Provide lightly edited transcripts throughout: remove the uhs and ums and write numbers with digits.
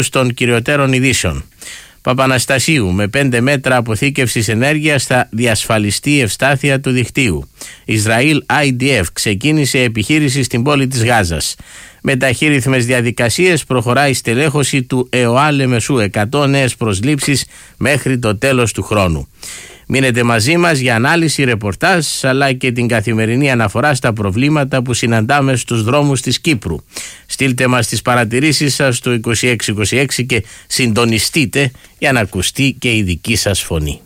των κυριωτέρων ειδήσεων. Παπαναστασίου: με 5 μέτρα αποθήκευσης ενέργειας θα διασφαλιστεί η ευστάθεια του δικτύου. Ισραήλ IDF ξεκίνησε επιχείρηση στην πόλη της Γάζας. Με ταχύρυθμες διαδικασίες προχωράει η στελέχωση του ΕΟΑ Μεσού, 100 νέες προσλήψεις μέχρι το τέλος του χρόνου. Μείνετε μαζί μας για ανάλυση, ρεπορτάζ αλλά και την καθημερινή αναφορά στα προβλήματα που συναντάμε στους δρόμους της Κύπρου. Στείλτε μας τις παρατηρήσεις σας στο 2626 και συντονιστείτε για να ακουστεί και η δική σας φωνή.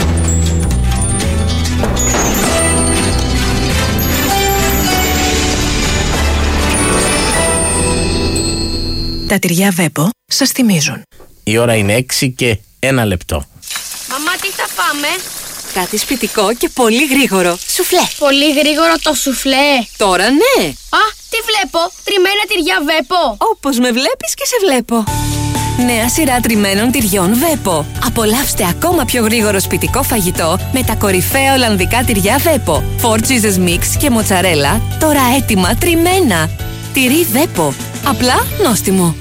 Τα τυριά Βέπο σας θυμίζουν. Η ώρα είναι 6 και 1 λεπτό. Μαμά, τι θα φάμε? Κάτι σπιτικό και πολύ γρήγορο. Σουφλέ. Πολύ γρήγορο το σουφλέ. Τώρα ναι. Α, τι βλέπω? Τριμμένα τυριά Βέπο. Όπως με βλέπεις και σε βλέπω. Νέα σειρά τριμμένων τυριών Βέπο. Απολαύστε ακόμα πιο γρήγορο σπιτικό φαγητό με τα κορυφαία ολλανδικά τυριά Βέπο. 4 cheeses mix και μοτσαρέλα, τώρα έτοιμα τριμμένα. Τυρί Βέπο. Απλά νόστιμο.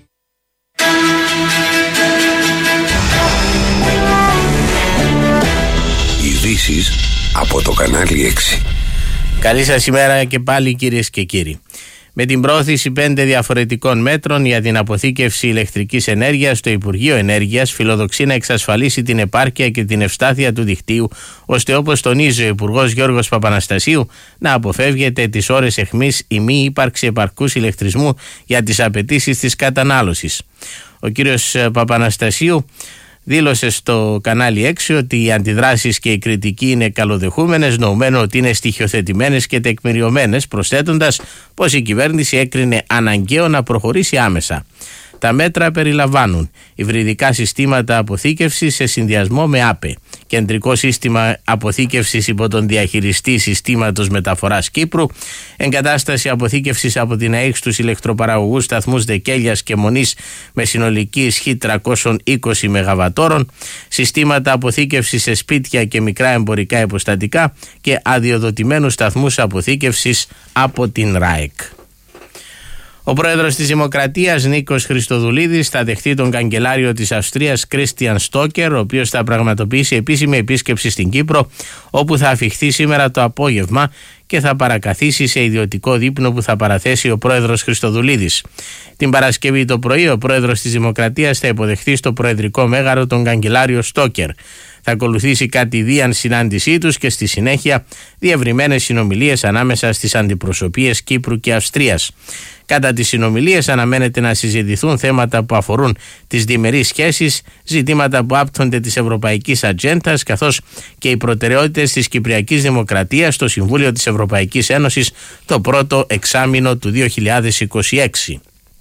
Ειδήσεις από το κανάλι 6. Καλή σας ημέρα και πάλι, κυρίες και κύριοι. Με την πρόθεση 5 διαφορετικών μέτρων για την αποθήκευση ηλεκτρικής ενέργειας, το Υπουργείο Ενέργειας φιλοδοξεί να εξασφαλίσει την επάρκεια και την ευστάθεια του δικτύου, ώστε, όπως τονίζει ο Υπουργός Γιώργος Παπαναστασίου, να αποφεύγεται τις ώρες αιχμής η μη ύπαρξη επαρκούς ηλεκτρισμού για τις απαιτήσεις της κατανάλωσης. Ο κύριος Παπαναστασίου δήλωσε στο κανάλι 6 ότι οι αντιδράσεις και η κριτική είναι καλοδεχούμενες, νοουμένου ότι είναι στοιχειοθετημένες και τεκμηριωμένες, προσθέτοντας πως η κυβέρνηση έκρινε αναγκαίο να προχωρήσει άμεσα. Τα μέτρα περιλαμβάνουν υβριδικά συστήματα αποθήκευσης σε συνδυασμό με ΑΠΕ, κεντρικό σύστημα αποθήκευσης υπό τον διαχειριστή συστήματος μεταφοράς Κύπρου, εγκατάσταση αποθήκευσης από την ΑΕΚ στους ηλεκτροπαραγωγούς σταθμούς Δεκέλιας και Μονής με συνολική ισχύ 320 ΜΒ, συστήματα αποθήκευσης σε σπίτια και μικρά εμπορικά υποστατικά και αδειοδοτημένους σταθμούς αποθήκευσης από την ΡΑΕΚ. Ο πρόεδρος της Δημοκρατίας Νίκος Χριστοδουλίδης θα δεχτεί τον καγκελάριο της Αυστρίας Κρίστιαν Στόκερ, ο οποίος θα πραγματοποιήσει επίσημη επίσκεψη στην Κύπρο, όπου θα αφιχθεί σήμερα το απόγευμα και θα παρακαθίσει σε ιδιωτικό δείπνο που θα παραθέσει ο πρόεδρος Χριστοδουλίδης. Την Παρασκευή το πρωί ο πρόεδρος της Δημοκρατίας θα υποδεχθεί στο προεδρικό μέγαρο τον καγκελάριο Στόκερ. Θα ακολουθήσει κατηδίαν συνάντησή τους και στη συνέχεια διευρυμένες συνομιλίες ανάμεσα στις αντιπροσωπείες Κύπρου και Αυστρίας. Κατά τις συνομιλίες αναμένεται να συζητηθούν θέματα που αφορούν τις διμερείς σχέσεις, ζητήματα που άπτονται της ευρωπαϊκής ατζέντας, καθώς και οι προτεραιότητες της Κυπριακής Δημοκρατίας στο Συμβούλιο της Ευρωπαϊκής Ένωσης το πρώτο εξάμηνο του 2026.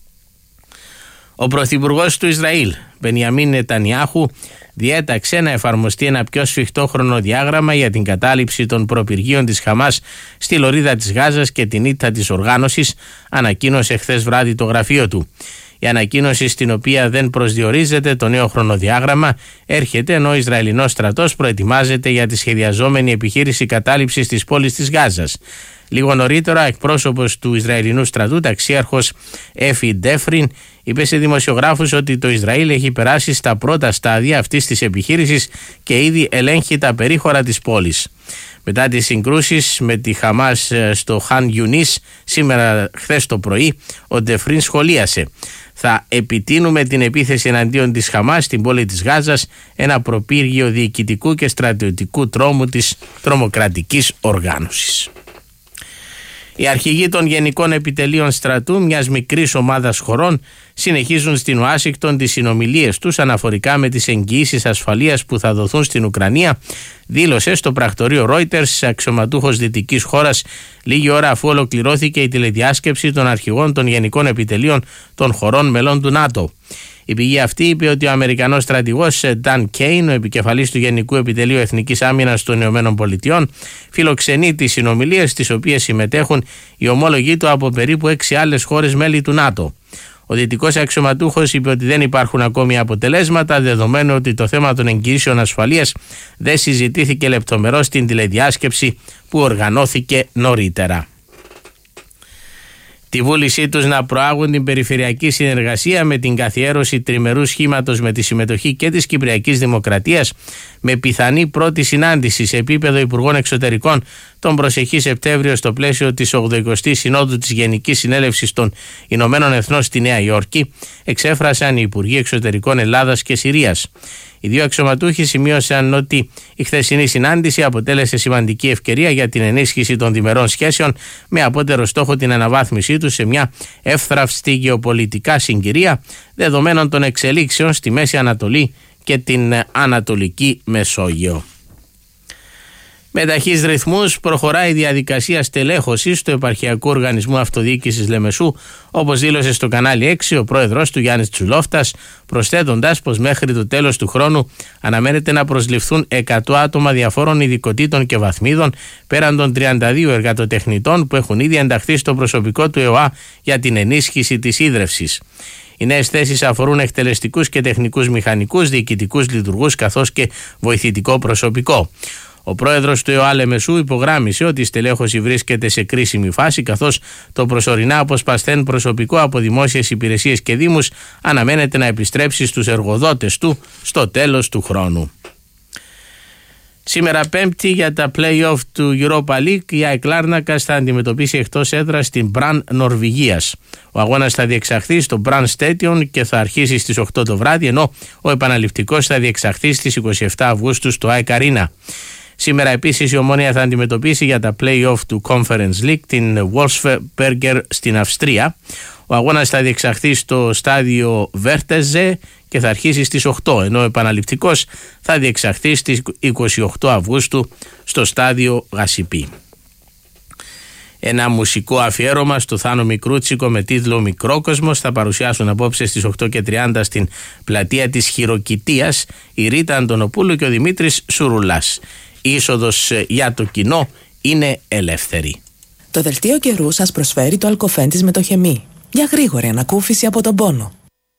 Ο πρωθυπουργός του Ισραήλ, Μπενιαμίν Νετανιάχου, διέταξε να εφαρμοστεί ένα πιο σφιχτό χρονοδιάγραμμα για την κατάληψη των προπυργείων της Χαμάς στη λωρίδα της Γάζας και την ήττα της οργάνωσης, ανακοίνωσε χθες βράδυ το γραφείο του. Η ανακοίνωση, στην οποία δεν προσδιορίζεται το νέο χρονοδιάγραμμα, έρχεται ενώ ο Ισραηλινός στρατός προετοιμάζεται για τη σχεδιαζόμενη επιχείρηση κατάληψης της πόλης της Γάζας. Λίγο νωρίτερα, εκπρόσωπος του Ισραηλινού στρατού, ταξίαρχος Έφι Ντέφριν, είπε σε δημοσιογράφους ότι το Ισραήλ έχει περάσει στα πρώτα στάδια αυτής της επιχείρησης και ήδη ελέγχει τα περίχωρα της πόλης. Μετά τις συγκρούσεις με τη Χαμάς στο Χαν Ιουνίς σήμερα χθες το πρωί, ο Ντεφρίν σχολίασε: «Θα επιτείνουμε την επίθεση εναντίον της Χαμάς στην πόλη της Γάζας, ένα προπύργιο διοικητικού και στρατιωτικού τρόμου της τρομοκρατικής οργάνωσης». Οι αρχηγοί των Γενικών Επιτελείων Στρατού μιας μικρής ομάδας χωρών συνεχίζουν στην Ουάσιγκτον τις συνομιλίες τους αναφορικά με τις εγγυήσεις ασφαλείας που θα δοθούν στην Ουκρανία, δήλωσε στο πρακτορείο Reuters αξιωματούχος δυτικής χώρας λίγη ώρα αφού ολοκληρώθηκε η τηλεδιάσκεψη των αρχηγών των Γενικών Επιτελείων των χωρών μελών του ΝΑΤΟ. Η πηγή αυτή είπε ότι ο Αμερικανός στρατηγός Dan Kane, ο επικεφαλής του Γενικού Επιτελείου Εθνικής Άμυνας των ΗΠΑ, φιλοξενεί τις συνομιλίες στις οποίες συμμετέχουν οι ομόλογοι του από περίπου 6 άλλες χώρες μέλη του ΝΑΤΟ. Ο δυτικός αξιωματούχος είπε ότι δεν υπάρχουν ακόμη αποτελέσματα, δεδομένου ότι το θέμα των εγγυήσεων ασφαλείας δεν συζητήθηκε λεπτομερώς στην τηλεδιάσκεψη που οργανώθηκε νωρίτερα. τη βούλησή τους να προάγουν την περιφερειακή συνεργασία με την καθιέρωση τριμερού σχήματος με τη συμμετοχή και της Κυπριακής Δημοκρατίας, με πιθανή πρώτη συνάντηση σε επίπεδο Υπουργών Εξωτερικών τον προσεχή Σεπτέμβριο στο πλαίσιο της 80ης Συνόδου της Γενικής Συνέλευσης των Ηνωμένων Εθνών στη Νέα Υόρκη, εξέφρασαν οι Υπουργοί Εξωτερικών Ελλάδας και Συρίας. Οι δύο αξιωματούχοι σημείωσαν ότι η χθεσινή συνάντηση αποτέλεσε σημαντική ευκαιρία για την ενίσχυση των διμερών σχέσεων, με απότερο στόχο την αναβάθμισή τους σε μια εύθραυστη γεωπολιτικά συγκυρία δεδομένων των εξελίξεων στη Μέση Ανατολή και την Ανατολική Μεσόγειο. Με ταχύς ρυθμούς προχωράει η διαδικασία στελέχωσης του Επαρχιακού Οργανισμού Αυτοδιοίκησης Λεμεσού, όπως δήλωσε στο κανάλι 6 ο πρόεδρος του Γιάννης Τσουλόφτας, προσθέτοντας πως μέχρι το τέλος του χρόνου αναμένεται να προσληφθούν 100 άτομα διαφόρων ειδικοτήτων και βαθμίδων, πέραν των 32 εργατοτεχνητών που έχουν ήδη ενταχθεί στο προσωπικό του ΕΟΑ για την ενίσχυση της ίδρευσης. Οι νέες θέσεις αφορούν εκτελεστικούς και τεχνικούς μηχανικούς, διοικητικούς λειτουργούς καθώς και βοηθητικό προσωπικό. Ο πρόεδρος του ΕΟΑ Λεμεσού υπογράμμισε ότι η στελέχωση βρίσκεται σε κρίσιμη φάση, καθώς το προσωρινά αποσπασθέν προσωπικό από δημόσιες υπηρεσίες και δήμους αναμένεται να επιστρέψει στους εργοδότες του στο τέλος του χρόνου. Σήμερα Πέμπτη για τα play-off του Europa League, η ΑΕΚ Λάρνακας θα αντιμετωπίσει εκτός έδρας την Μπραν Νορβηγίας. Ο αγώνας θα διεξαχθεί στο Μπραν Stadion και θα αρχίσει στις 8 το βράδυ, ενώ ο επαναληπτικός θα διεξαχθεί στις 27 Αυγούστου στο ΑΕΚ Arena. Σήμερα επίσης η Ομόνοια θα αντιμετωπίσει για τα play-off του Conference League την Wolfsberger στην Αυστρία. Ο αγώνας θα διεξαχθεί στο στάδιο Βέρτεζε και θα αρχίσει στις 8, ενώ ο επαναληπτικός θα διεξαχθεί στις 28 Αυγούστου στο στάδιο Γασιπί. Ένα μουσικό αφιέρωμα στο Θάνο Μικρούτσικο με τίτλο «Μικρόκοσμος» θα παρουσιάσουν απόψε στις 8:30 στην πλατεία της Χειροκητίας η Ρίτα Αντωνοπούλου και ο Δημήτρης Σουρουλάς. Η είσοδος για το κοινό είναι ελεύθερη. Το δελτίο καιρού σας προσφέρει το αλκοφέν της μετοχεμή για γρήγορη ανακούφιση από τον πόνο.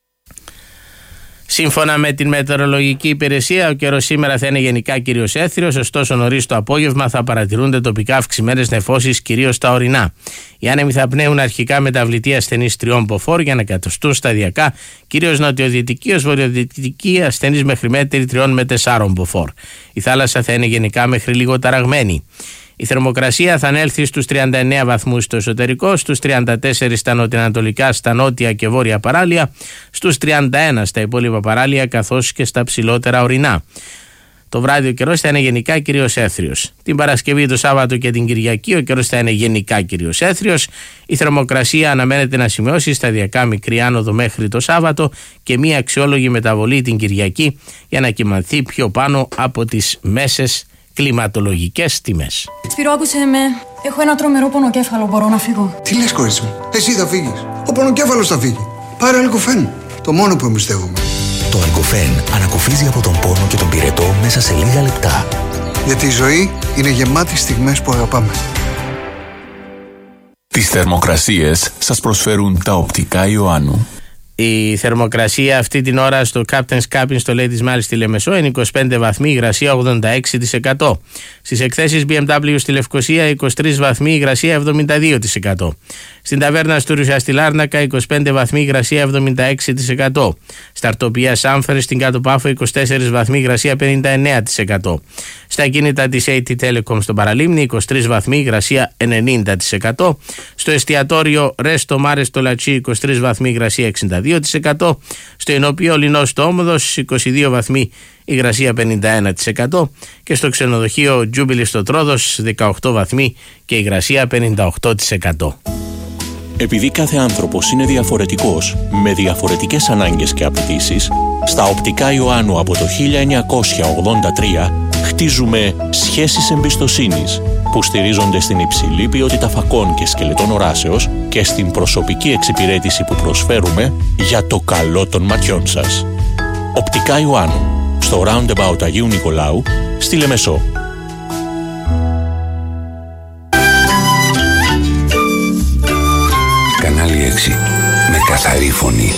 Σύμφωνα με την μετεωρολογική υπηρεσία, ο καιρός σήμερα θα είναι γενικά κυρίως έθριος, ωστόσο νωρίς το απόγευμα θα παρατηρούνται τοπικά αυξημένες νεφώσεις, κυρίως στα ορεινά. Οι άνεμοι θα πνέουν αρχικά μεταβλητή ασθενής 3 μποφόρ για να κατοστούν σταδιακά, κυρίως νοτιοδυτική ως βορειοδυτική ασθενής μέχρι μέτρη 3 με 4 μποφόρ. Η θάλασσα θα είναι γενικά μέχρι λίγο ταραγμένη. Η θερμοκρασία θα ανέλθει στους 39 βαθμούς στο εσωτερικό, στους 34 στα νοτιοανατολικά, στα νότια και βόρεια παράλια, στους 31 στα υπόλοιπα παράλια καθώς και στα ψηλότερα ορεινά. Το βράδυ ο καιρός θα είναι γενικά κυρίως έθριος. Την Παρασκευή, το Σάββατο και την Κυριακή ο καιρός θα είναι γενικά κυρίως έθριος. Η θερμοκρασία αναμένεται να σημειώσει σταδιακά μικρή άνοδο μέχρι το Σάββατο και μία αξιόλογη μεταβολή την Κυριακή για να κυμανθεί πιο πάνω από τις μέσες κλιματολογικές τιμές. Σπύρο, άκουσε με. Έχω ένα τρομερό πονοκέφαλο. Μπορώ να φύγω? Τι λες, κορίτσι μου? Εσύ θα φύγεις. Ο πονοκέφαλος θα φύγει. Πάρε αλκοφέν. Το μόνο που εμπιστεύομαι. Το αλκοφέν ανακουφίζει από τον πόνο και τον πυρετό μέσα σε λίγα λεπτά. Γιατί η ζωή είναι γεμάτη στιγμές που αγαπάμε. Τις θερμοκρασίες σας προσφέρουν τα οπτικά Ιωάννου. Η θερμοκρασία αυτή την ώρα στο Captain's Cabin στο Ladies Mall στη Λεμεσό είναι 25 βαθμοί, υγρασία 86%. Στις εκθέσεις BMW στη Λευκοσία 23 βαθμοί, υγρασία 72%. Στην ταβέρνα Στουρουσιά στη Λάρνακα 25 βαθμοί, υγρασία 76%. Στα Αρτοπία Σάμφερ στην Κάτω Πάφο 24 βαθμοί, υγρασία 59%. Στα κίνητα της AT Telecom στον Παραλίμνη 23 βαθμοί, υγρασία 90%. Στο εστιατόριο Ρέστο Μάρε στο Λατσί 23 βαθμοί, υγρασία 62%. Στο Ενωπείο Λινό στο Όμοδος 22 βαθμοί, υγρασία 51%. Και στο ξενοδοχείο Τζούμπιλι στο Τρόδος 18 βαθμοί και υγρασία 58%. Επειδή κάθε άνθρωπος είναι διαφορετικός, με διαφορετικές ανάγκες και απαιτήσεις, στα οπτικά Ιωάννου από το 1983 χτίζουμε σχέσεις εμπιστοσύνης που στηρίζονται στην υψηλή ποιότητα φακών και σκελετών οράσεως και στην προσωπική εξυπηρέτηση που προσφέρουμε για το καλό των ματιών σας. Οπτικά Ιωάννου, στο Roundabout Αγίου Νικολάου, στη Λεμεσό. Κανάλι 6. Με καθαρή φωνή.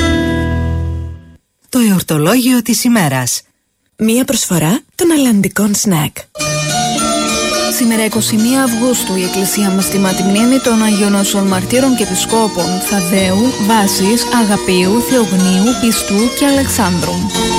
Το εορτολόγιο της ημέρας. Μία προσφορά των αλλαντικών σνακ. Σήμερα 21 Αυγούστου η Εκκλησία μας τιμά τη μνήμη των Αγίων Όσων Μαρτύρων και Επισκόπων Θαδέου, Βάσης, Αγαπίου, Θεογνίου, Πιστού και Αλεξάνδρου.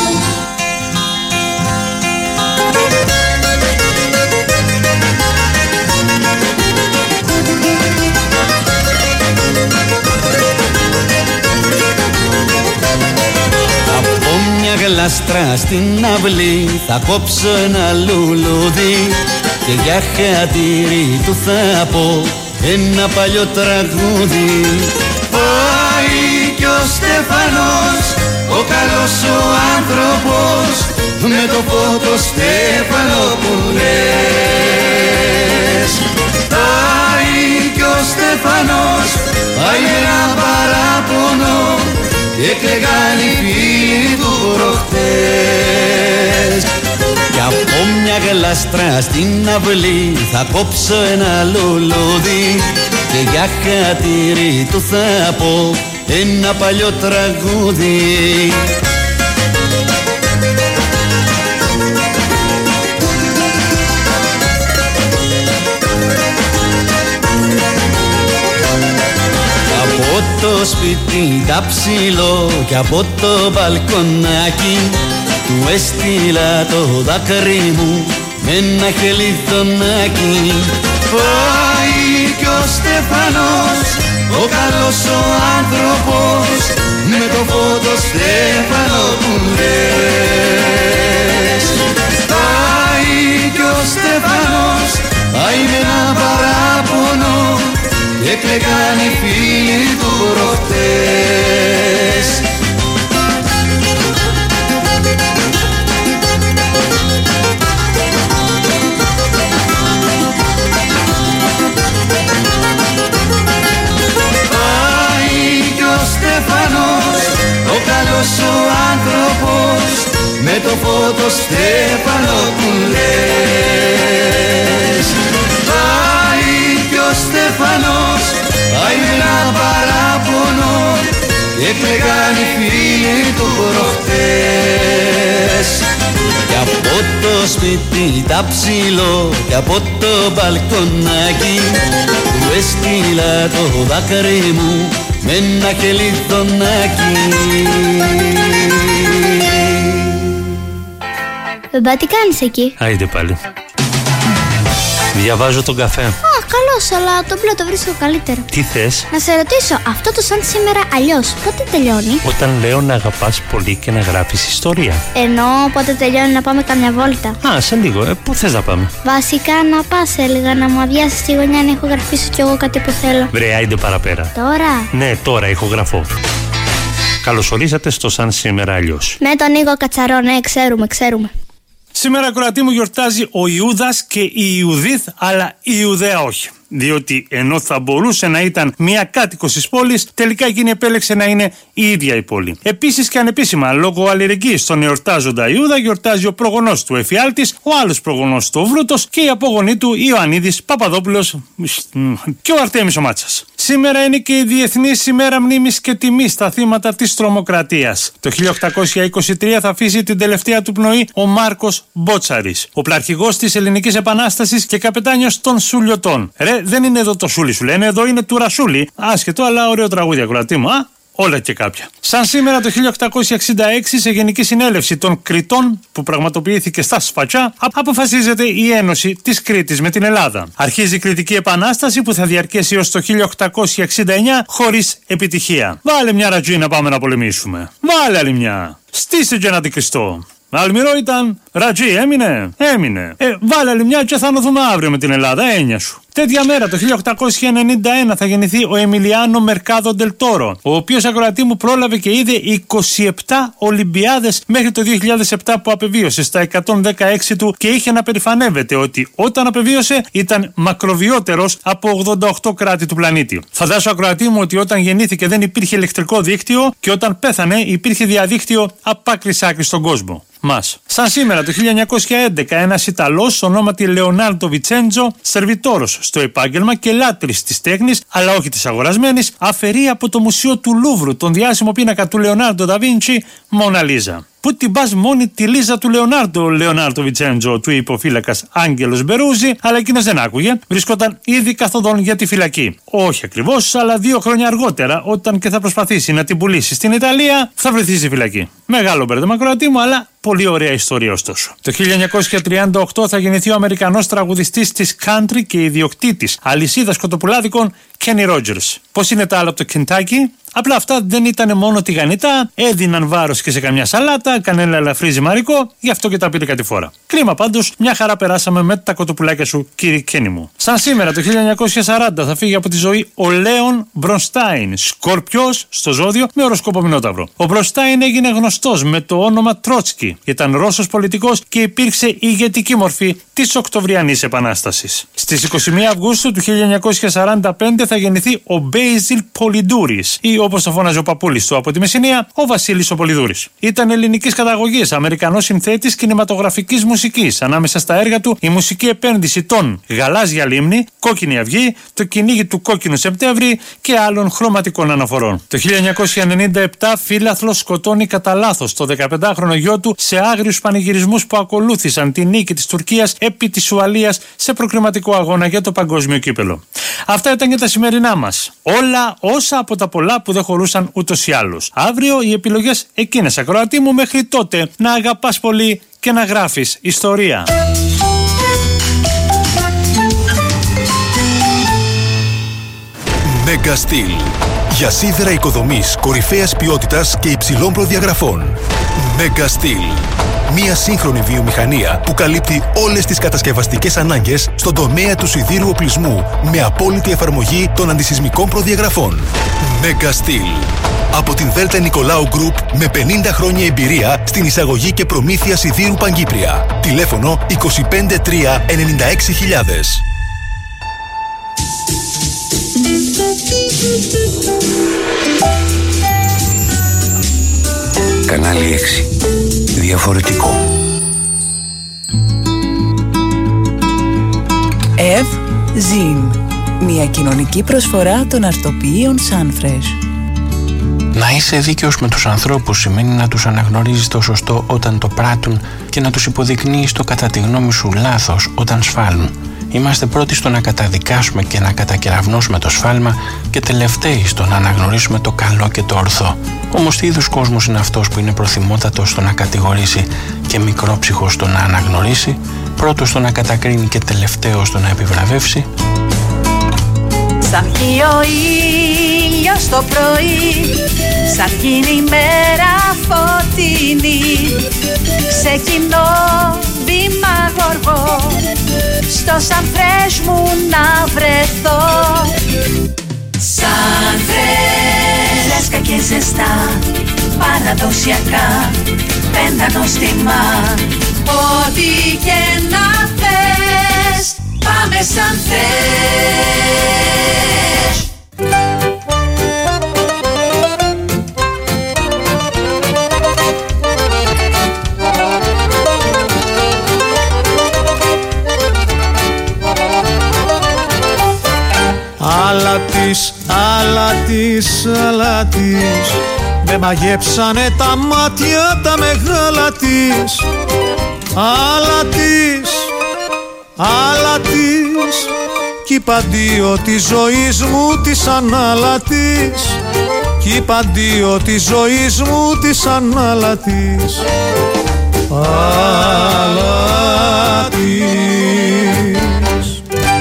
Γλάστρα στην αυλή θα κόψω ένα λουλούδι και για χατήρι του θα πω ένα παλιό τραγούδι. Πάει κι ο Στέφανος, ο καλός ο άνθρωπος, με το φώτο Στέφανο που λες. Πάει κι ο Στέφανος, πάει με ένα παράπονο και κλαίγαν οι φίλοι του προχτές. Κι από μια γλάστρα στην αυλή θα κόψω ένα λουλούδι και για χατήρι του θα πω ένα παλιό τραγούδι. Από το σπίτι τα ψηλό και από το μπαλκονάκι του έστειλα το δάκρυ μου με ένα χελιδονάκι. Πάει κι ο Στέφανος, ο καλός ο άνθρωπος, με το φώτο Στέφανο που λες. Πάει κι ο Στέφανος, πάει με ένα παράπονο και κλαίγαν οι φίλοι του προχτές. Πάει κι ο Στέφανος, ο καλός ο άνθρωπος, με το φώτο Στέφανο που λες. Πάει κι ο Στέφανος, πάει με ένα παράπονο και κλαίγαν οι φίλοι του προχτές. Κι από το σπίτι τα ψηλό και από το μπαλκονάκι του έστειλα το δάκρυ μου με ένα χελιδονάκι. Μπαμπά, τι κάνεις εκεί? Άιντε πάλι. Διαβάζω τον καφέ. Καλώς, αλλά το μπλε το βρίσκω καλύτερο. Τι θες? Να σε ρωτήσω, αυτό το σαν σήμερα αλλιώς, πότε τελειώνει? Όταν λέω να αγαπάς πολύ και να γράφεις ιστορία. Ενώ πότε τελειώνει να πάμε καμιά βόλτα? Α, σε λίγο. Πού θες να πάμε? Βασικά να πας, έλεγα, να μου αδειάσεις τη γωνιά να ηχογραφήσω κι εγώ κάτι που θέλω. Βρε, άιντε παραπέρα. Τώρα? Ναι, τώρα ηχογραφώ. Καλωσορίσατε στο Σαν Σήμερα Αλλιώς. Με τον Νίκο Κατσαρό, ναι, ξέρουμε. Σήμερα, ακροατή μου, γιορτάζει ο Ιούδας και η Ιουδίθ, αλλά η Ιουδαία όχι. Διότι ενώ θα μπορούσε να ήταν μια κάτοικος της πόλης, τελικά εκείνη επέλεξε να είναι η ίδια η πόλη. Επίσης και ανεπίσημα, λόγω αλληλεγγύης στον εορτάζοντα Ιούδα, γιορτάζει ο προγονός του Εφιάλτης, ο άλλος προγονός του Βρούτος και η απόγονή του Ιωαννίδης Παπαδόπουλος και ο Αρτέμις ο Μάτσας. Σήμερα είναι και η Διεθνής ημέρα μνήμης και τιμής στα θύματα της τρομοκρατίας. Το 1823 θα αφήσει την τελευταία του πνοή ο Μάρκος Μπότσαρης, ο πλαρχηγός της Ελληνικής Επανάστασης και καπετάνιος των Σουλιωτών. Ρε, δεν είναι εδώ το Σούλι σου λένε, εδώ είναι του Ρασούλη. Άσχετο, αλλά ωραίο τραγούδι, ακροατή μου, όλα και κάποια. Σαν σήμερα το 1866, σε Γενική Συνέλευση των Κρητών που πραγματοποιήθηκε στα Σφατσά, αποφασίζεται η ένωση της Κρήτης με την Ελλάδα. Αρχίζει η Κρητική Επανάσταση που θα διαρκέσει έως το 1869 χωρίς επιτυχία. Βάλε μια ρατζή να πάμε να πολεμήσουμε. Βάλε άλλη μια. Στήσε και ένα αντικριστό. Αλμυρό ήταν, ρατζή έμεινε. Βάλε άλλη μια και θα νοθούμε αύριο με την Ελλάδα, έννοια σου. Τέτοια μέρα, το 1891, θα γεννηθεί ο Εμιλιάνο Μερκάδο Ντελ Τόρο, ο οποίος, ακροατή μου, πρόλαβε και είδε 27 Ολυμπιάδες μέχρι το 2007 που απεβίωσε στα 116 του και είχε να περηφανεύεται ότι όταν απεβίωσε ήταν μακροβιότερος από 88 κράτη του πλανήτη. Φαντάσου, ακροατή μου, ότι όταν γεννήθηκε δεν υπήρχε ηλεκτρικό δίκτυο και όταν πέθανε υπήρχε διαδίκτυο απ' άκρη σ' άκρη στον κόσμο. Μας. Σαν σήμερα το 1911, ένας Ιταλός ονόματι Λεωνάρντο Βιτσέντζο, σερβιτόρος στο επάγγελμα και λάτρης της τέχνης, αλλά όχι της αγορασμένης, αφαιρεί από το Μουσείο του Λούβρου τον διάσημο πίνακα του Λεωνάρντο da Vinci, Μόνα Λίζα. Πού την πας μόνη τη Λίζα του Λεωνάρντο Βιτσέντζο, του είπε ο φύλακας Άγγελος Μπερούζη, αλλά εκείνος δεν άκουγε. Βρισκόταν ήδη καθοδόν για τη φυλακή. Όχι ακριβώς, αλλά 2 χρόνια αργότερα, όταν και θα προσπαθήσει να την πουλήσει στην Ιταλία, θα βρεθεί στη φυλακή. Μεγάλο μπέρδεμα, ακροατή μου, αλλά πολύ ωραία ιστορία ωστόσο. Το 1938 θα γεννηθεί ο Αμερικανός τραγουδιστής της country και ιδιοκτήτης αλυσίδας κοτοπουλάδικων Kenny Rogers. Πώς είναι τα άλλα από το Kentucky? Απλά αυτά δεν ήταν μόνο τηγανιτά, έδιναν βάρος και σε καμιά σαλάτα, κανένα ελαφρύ ζυμαρικό, γι' αυτό και τα πήρε κάτι φορά. Κρίμα πάντως, μια χαρά περάσαμε με τα κοτοπουλάκια σου, κύριε Κένι μου. Σαν σήμερα το 1940 θα φύγει από τη ζωή ο Λέον Μπρονστάιν, Σκορπιός στο ζώδιο με οροσκόπο Μηνόταυρο. Ο Μπρονστάιν έγινε γνωστός με το όνομα Τρότσκι. Ήταν Ρώσος πολιτικός και υπήρξε ηγετική μορφή της Οκτωβριανής Επανάστασης. Στις 21 Αυγούστου του 1945 θα γεννηθεί ο Μπέιζιλ Πολυντούρης, ή όπως το φώναζε ο παππούλης του από τη Μεσσηνία, ο Βασίλης ο Πολυδούρης. Ήταν ελληνικής καταγωγής, Αμερικανός συνθέτης κινηματογραφικής μουσικής. Ανάμεσα στα έργα του η μουσική επένδυση των Γαλάζια Λίμνη, Κόκκινη Αυγή, Το κυνήγι του Κόκκινου Σεπτέμβρη και άλλων χρωματικών αναφορών. Το 1997 φίλαθλος σκοτώνει κατά λάθος το 15χρονο γιο του σε άγριους πανηγυρισμούς που ακολούθησαν τη νίκη της Τουρκίας επί της Ουαλίας σε προκριματικό αγώνα για το παγκόσμιο κύπελο. Αυτά ήταν και τα σημερινά μας. Όλα όσα από τα πολλά που δεν χωρούσαν ούτως ή άλλως. Αύριο οι επιλογές εκείνες, ακροατή μου. Μέχρι τότε να αγαπάς πολύ και να γράφεις ιστορία. Megastil. Για σίδερα οικοδομής κορυφαίας ποιότητας και υψηλών προδιαγραφών. Megastil. Μια σύγχρονη βιομηχανία που καλύπτει όλες τις κατασκευαστικές ανάγκες στον τομέα του σιδήρου οπλισμού με απόλυτη εφαρμογή των αντισυσμικών προδιαγραφών. Megastil. Από την Δέλτα Νικολάου Γκρουπ με 50 χρόνια εμπειρία στην εισαγωγή και προμήθεια σιδήρου Παγκύπρια. Τηλέφωνο 253 96.000. Κανάλι 6. Διαφορετικό. Ζιν. Μια κοινωνική προσφορά των αρτοποιείων Sunfresh. Να είσαι δίκαιος με τους ανθρώπους σημαίνει να τους αναγνωρίζεις το σωστό όταν το πράττουν και να τους υποδεικνύεις το κατά τη γνώμη σου λάθος όταν σφάλουν. Είμαστε πρώτοι στο να καταδικάσουμε και να κατακεραυνώσουμε το σφάλμα και τελευταίοι στο να αναγνωρίσουμε το καλό και το ορθό. Όμως τι είδους κόσμος είναι αυτός που είναι προθυμότατος στο να κατηγορήσει και μικρόψυχος στο να αναγνωρίσει, πρώτος στο να κατακρίνει και τελευταίος στο να επιβραβεύσει? Σαν βγει ο ήλιος το πρωί, σαν γίνει η μέρα φωτεινή, ξεκινώ βήμα γοργό, στο Sunfresh μου να βρεθώ. Sunfresh, φρέσκα και ζεστά, παραδοσιακά, πέντα νόστιμα, ό,τι και να θες, πάμε Sunfresh. Αλάτης, με μαγέψανε τα μάτια τα μεγάλα της. Αλάτης, κι είπ' αντίο της ζωής μου της ανάλατης, κι είπ' αντίο της ζωής μου της ανάλατης. Αλάτης.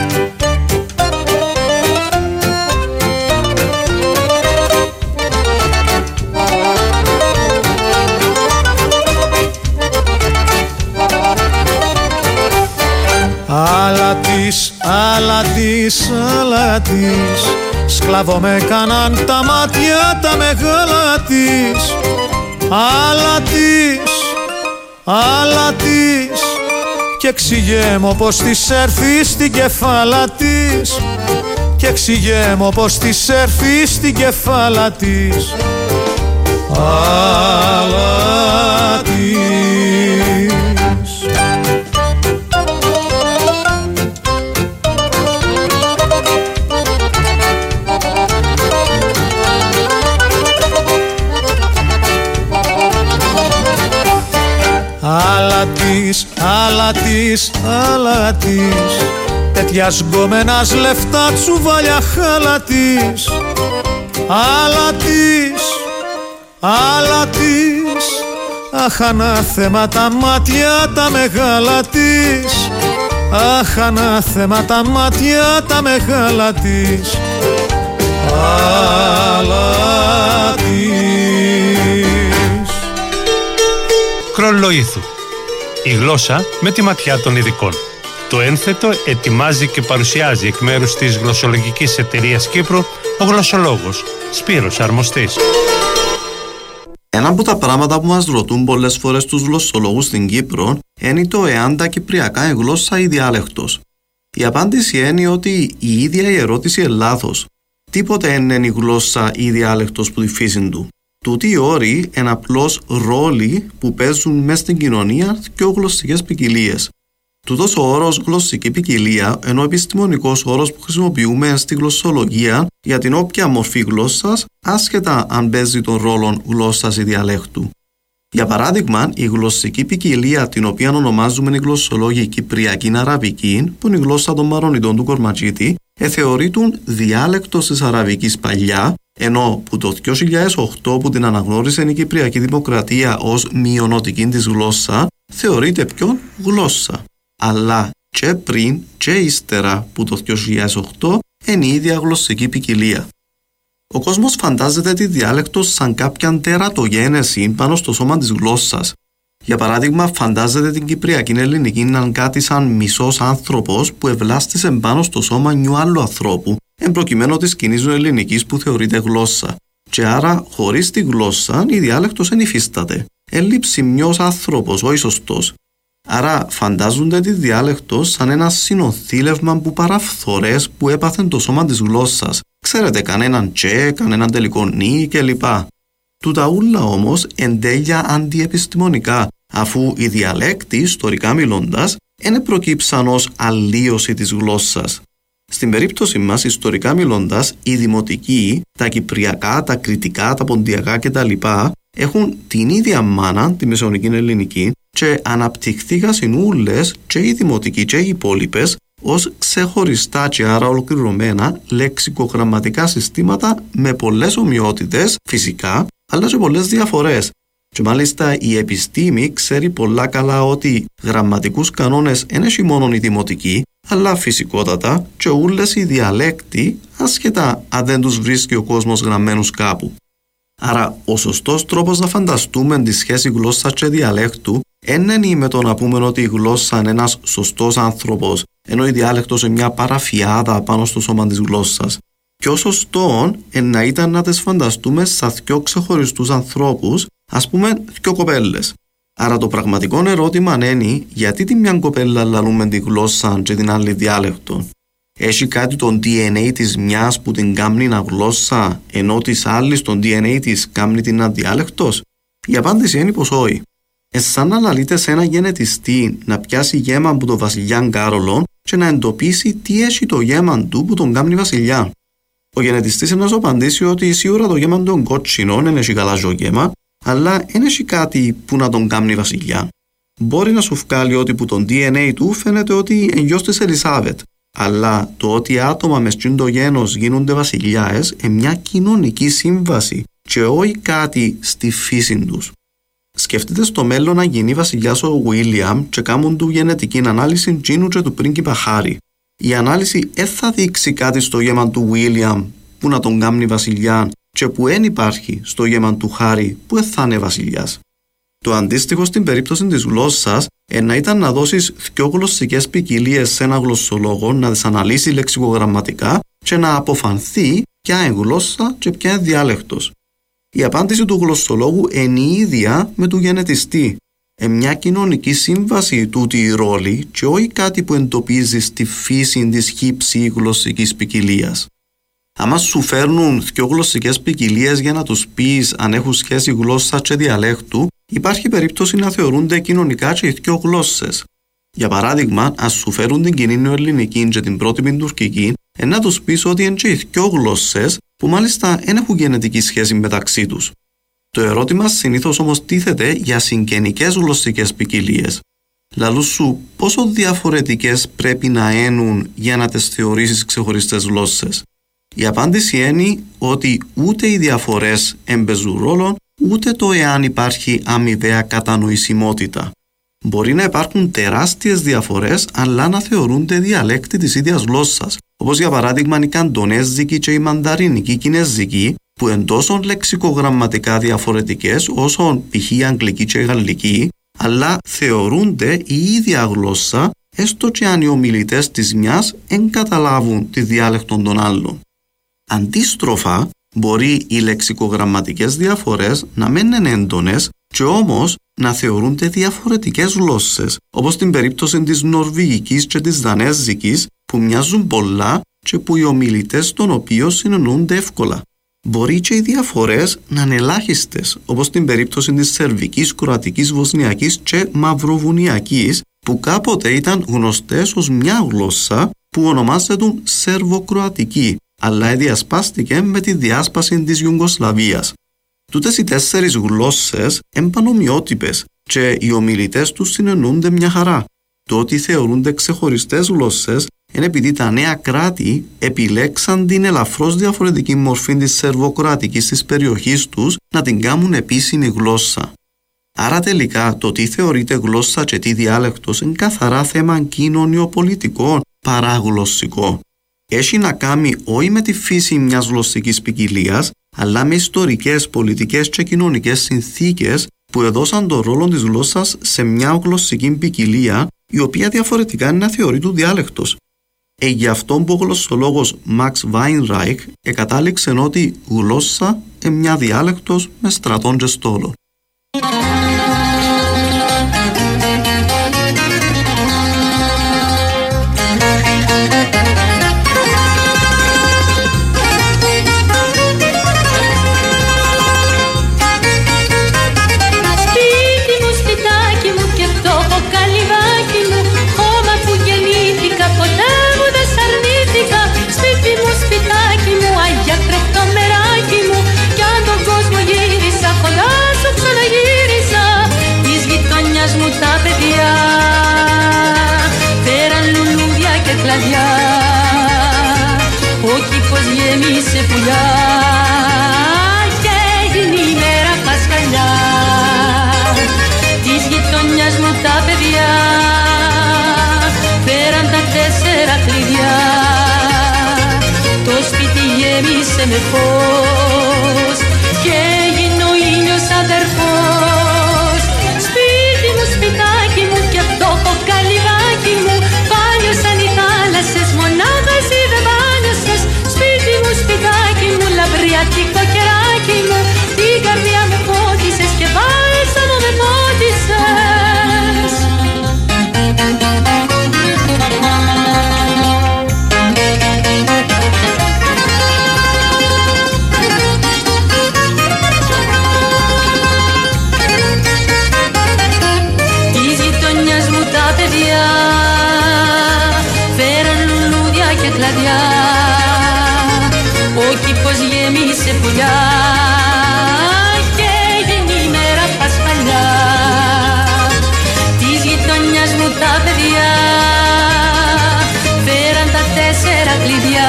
Αλάτης, σκλάβο με κάναν τα μάτια τα μεγάλα της. Αλάτης, κι εξηγέ μου πως της έρθει στην κεφάλα της, κι εξηγέ μου πως της έρθει στην κεφάλα της. Αλάτης. άλλα της, τέτοια γκόμενας λεφτά τσουβάλια χάλα της, άλλα της, αχ ανάθεμα τα μάτια τα μεγάλα της, αχ ανάθεμα τα μάτια τα μεγάλα της, άλλα της. Κρολοήθου. Η γλώσσα με τη ματιά των ειδικών. Το ένθετο ετοιμάζει και παρουσιάζει εκ μέρους της Γλωσσολογικής Εταιρείας Κύπρου ο γλωσσολόγος Σπύρος Αρμοστής. Ένα από τα πράγματα που μας ρωτούν πολλές φορές τους γλωσσολόγους στην Κύπρο είναι το εάν τα κυπριακά είναι γλώσσα ή διάλεκτος. Η απάντηση είναι ότι η ίδια η ερώτηση είναι λάθος. Τίποτε δεν είναι η γλώσσα ή διάλεκτος που τη φύση του. Τούτοι οι όροι είναι απλώς ρόλοι που παίζουν μέσα στην κοινωνία και γλωσσικές ποικιλίες. Τούτος ο όρος γλωσσική ποικιλία είναι ο επιστημονικός όρος που χρησιμοποιούμε στη γλωσσολογία για την όποια μορφή γλώσσας, άσχετα αν παίζει τον ρόλο γλώσσας ή διαλέκτου. Για παράδειγμα, η γλωσσική ποικιλία, την οποία ονομάζουμε οι γλωσσολόγοι Κυπριακή Αραβική, που είναι η γλώσσα των Μαρονιτών του Κορματζίτη, θεωρείτουν διάλεκτος της Αραβικής παλιά, ενώ που το 2008 που την αναγνώρισε η Κυπριακή Δημοκρατία ως μειονοτική της γλώσσα, θεωρείται πιο γλώσσα. Αλλά και πριν και ύστερα που το 2008 είναι η ίδια γλωσσική ποικιλία. Ο κόσμος φαντάζεται τη διάλεκτο σαν κάποια τερατογένεση πάνω στο σώμα της γλώσσας. Για παράδειγμα, φαντάζεται την Κυπριακή Ελληνική να είναι κάτι σαν μισός άνθρωπος που ευλάστησε πάνω στο σώμα νιου άλλου ανθρώπου, εν προκειμένου της κοινής ελληνικής που θεωρείται γλώσσα. Και άρα, χωρίς τη γλώσσα, η διάλεκτος δεν υφίσταται. Έλλειψη μιας άνθρωπος, όχι σωστός. Άρα, φαντάζονται τη διάλεκτο σαν ένα συνοθήλευμα που παραφθορές που έπαθεν το σώμα της γλώσσας. Ξέρετε, κανέναν τσε, κανέναν τελικό νι κλπ. Τούτα ούλα όμως εν τέλεια αντιεπιστημονικά, αφού οι διαλέκτοι, ιστορικά μιλώντας, δεν προκύψαν ως αλλίωση της γλώσσας. Στην περίπτωση μας, ιστορικά μιλώντας, οι δημοτικοί, τα κυπριακά, τα κρητικά, τα ποντιακά κτλ. Έχουν την ίδια μάνα, τη μεσαιωνική ελληνική, και αναπτυχθήκαν συνούλες και οι δημοτικοί και οι υπόλοιπες ως ξεχωριστά και άρα ολοκληρωμένα λεξικογραμματικά συστήματα με πολλές ομοιότητες φυσικά, αλλά και πολλές διαφορές. Και μάλιστα η επιστήμη ξέρει πολλά καλά ότι γραμματικούς κανόνες δεν έχει μόνο οι δημοτικοί, αλλά φυσικότατα και όλες οι διαλέκτοι, ασχετά αν δεν τους βρίσκει ο κόσμος γραμμένους κάπου. Άρα ο σωστός τρόπος να φανταστούμε τη σχέση γλώσσας και διαλέκτου είναι με το να πούμε ότι η γλώσσα είναι ένας σωστός άνθρωπος, ενώ η διάλεκτος είναι μια παραφιάδα πάνω στο σώμα της γλώσσας. Πιο σωστό να ήταν να τις φανταστούμε σαν δυο ξεχωριστούς ανθρώπους, ας πούμε δυο κοπέλες. Άρα το πραγματικό ερώτημα είναι γιατί τη μια κοπέλα λαλούμε τη γλώσσα και την άλλη διάλεκτο. Έχει κάτι τον DNA της μιας που την κάμνει να γλώσσα, ενώ της άλλης τον DNA της κάμνει την αδιάλεκτος? Η απάντηση είναι πως όχι. Σαν να λαλείτε σε ένα γενετιστή να πιάσει γέμα από τον βασιλιά Κάρολο και να εντοπίσει τι έχει το γέμα του που τον κάμνει βασιλιά. Ο γενετιστής είναι να σου απαντήσει ότι σίγουρα το γέμα του είναι κότσινο, δεν έχει καλά ζωγέμα, αλλά δεν έχει κάτι που να τον κάμνει βασιλιά. Μπορεί να σου βγάλει ότι που τον DNA του φαίνεται ότι είναι γιος της Ελισάβετ, αλλά το ότι άτομα με το γένος γίνονται βασιλιάες είναι μια κοινωνική σύμβαση και όχι κάτι στη φύση τους. Σκεφτείτε στο μέλλον να γίνει βασιλιάς ο Βίλιαμ και κάνουν του γενετική ανάλυση τζίνου και του πρίγκιπα Χάρη. Η ανάλυση δεν θα δείξει κάτι στο γέμα του Βίλιαμ που να τον κάμνει βασιλιά και που δεν υπάρχει στο γέμα του Χάρη που δεν θα είναι βασιλιάς. Το αντίστοιχο στην περίπτωση της γλώσσας να ήταν να δώσεις δυο γλωσσικές ποικιλίες σε ένα γλωσσολόγο να τις αναλύσει λεξικογραμματικά και να αποφανθεί ποια είναι γλώσσα και ποια είναι διάλεκτος. Η απάντηση του γλωσσολόγου είναι η ίδια με του γενετιστή. Μια κοινωνική σύμβαση τούτη η ρόλη και όχι κάτι που εντοπίζει στη φύση της χύψη γλωσσικής ποικιλίας. Άμα σου φέρνουν δυο γλωσσικές ποικιλίες για να τους πεις αν έχουν σχέση γλώσσα και διαλέκτου, υπάρχει περίπτωση να θεωρούνται κοινωνικά και οι δυο γλώσσες. Για παράδειγμα, αν σου φέρουν την κοινή νεοελληνική και την πρότυπη τουρκική, να τους πεις ότι είναι και οι δυο γλώσσες που μάλιστα δεν έχουν γενετική σχέση μεταξύ τους. Το ερώτημα συνήθως όμως τίθεται για συγγενικές γλωσσικές ποικιλίες. Λαλού σου πόσο διαφορετικές πρέπει να ένουν για να τις θεωρήσεις ξεχωριστές γλώσσες. Η απάντηση είναι ότι ούτε οι διαφορές εμπαιζούν ρόλο, ούτε το εάν υπάρχει αμοιβαία κατανοησιμότητα. Μπορεί να υπάρχουν τεράστιες διαφορές, αλλά να θεωρούνται διαλέκτη της ίδιας γλώσσας, όπως για παράδειγμα η καντονέζικη και η μανταρίνικη κινέζικη, που εν τόσο λεξικογραμματικά διαφορετικές όσο π.χ. η αγγλική και η γαλλική, αλλά θεωρούνται η ίδια γλώσσα, έστω και αν οι ομιλητές της μιας εν καταλάβουν τη διάλεκτο των άλλων. Αντίστροφα, μπορεί οι λεξικογραμματικές διαφορές να μένουν έντονες και όμως να θεωρούνται διαφορετικές γλώσσες, όπως στην περίπτωση της νορβηγικής και της δανέζικης, που μοιάζουν πολλά και που οι ομιλητές των οποίων συνεννοούνται εύκολα. Μπορεί και οι διαφορές να είναι ελάχιστες, όπως στην περίπτωση της σερβικής, κροατικής, βοσνιακής και μαυροβουνιακής, που κάποτε ήταν γνωστές ως μια γλώσσα που ονομάζεται σερβοκροατική, αλλά διασπάστηκε με τη διάσπαση της Ιουγκοσλαβίας. Τούτες οι 4 γλώσσες είναι πανομοιότυπες και οι ομιλητές τους συνεννοούνται μια χαρά. Το ότι θεωρούνται ξεχωριστές γλώσσες είναι επειδή τα νέα κράτη επιλέξαν την ελαφρώς διαφορετική μορφή της σερβοκροατικής της περιοχής τους να την κάνουν επίσημη γλώσσα. Άρα τελικά το τι θεωρείται γλώσσα και τι διάλεκτος είναι καθαρά θέμα κοινωνιοπολιτικό παρά γλωσσικό. Έχει να κάνει όχι με τη φύση μιας γλωσσικής ποικιλίας, αλλά με ιστορικές, πολιτικές και κοινωνικές συνθήκες που έδωσαν τον ρόλο της γλώσσας σε μια γλωσσική ποικιλία, η οποία διαφορετικά είναι να θεωρεί του διάλεκτος. Γι' αυτό που ο γλωσσολόγος Μαξ Βάινράιχ εκατάληξε ότι γλώσσα είναι μια διάλεκτος με στρατών και στόλων. Ο κήπος γέμισε πουλιά και έγινε η μέρα Πασχαλιά. Της γειτονιάς μου τα παιδιά πέραν τα 4 κλειδιά. Το σπίτι γέμισε με φως και έγινε ο ήλιος αδερφός. Σπίτι μου, σπιτάκι μου και φτώχο καλυβάκι μου, πάλιωσαν οι θάλασσες, μονάχα εσύ δεν πάλιωσες. Σπίτι μου, σπιτάκι μου, λαμπριατικό κεράκι μου, την καρδιά μου φώτισες και βάλσα μου με φώτισες. Της γειτονιάς μου τα παιδιά φέραν λουλούδια και κλαδιά. Ο κήπος γέμισε πουλιά και έγινε η μέρα Πασχαλιά. Της γειτονιάς μου τα παιδιά φέραν τα 4 κλειδιά.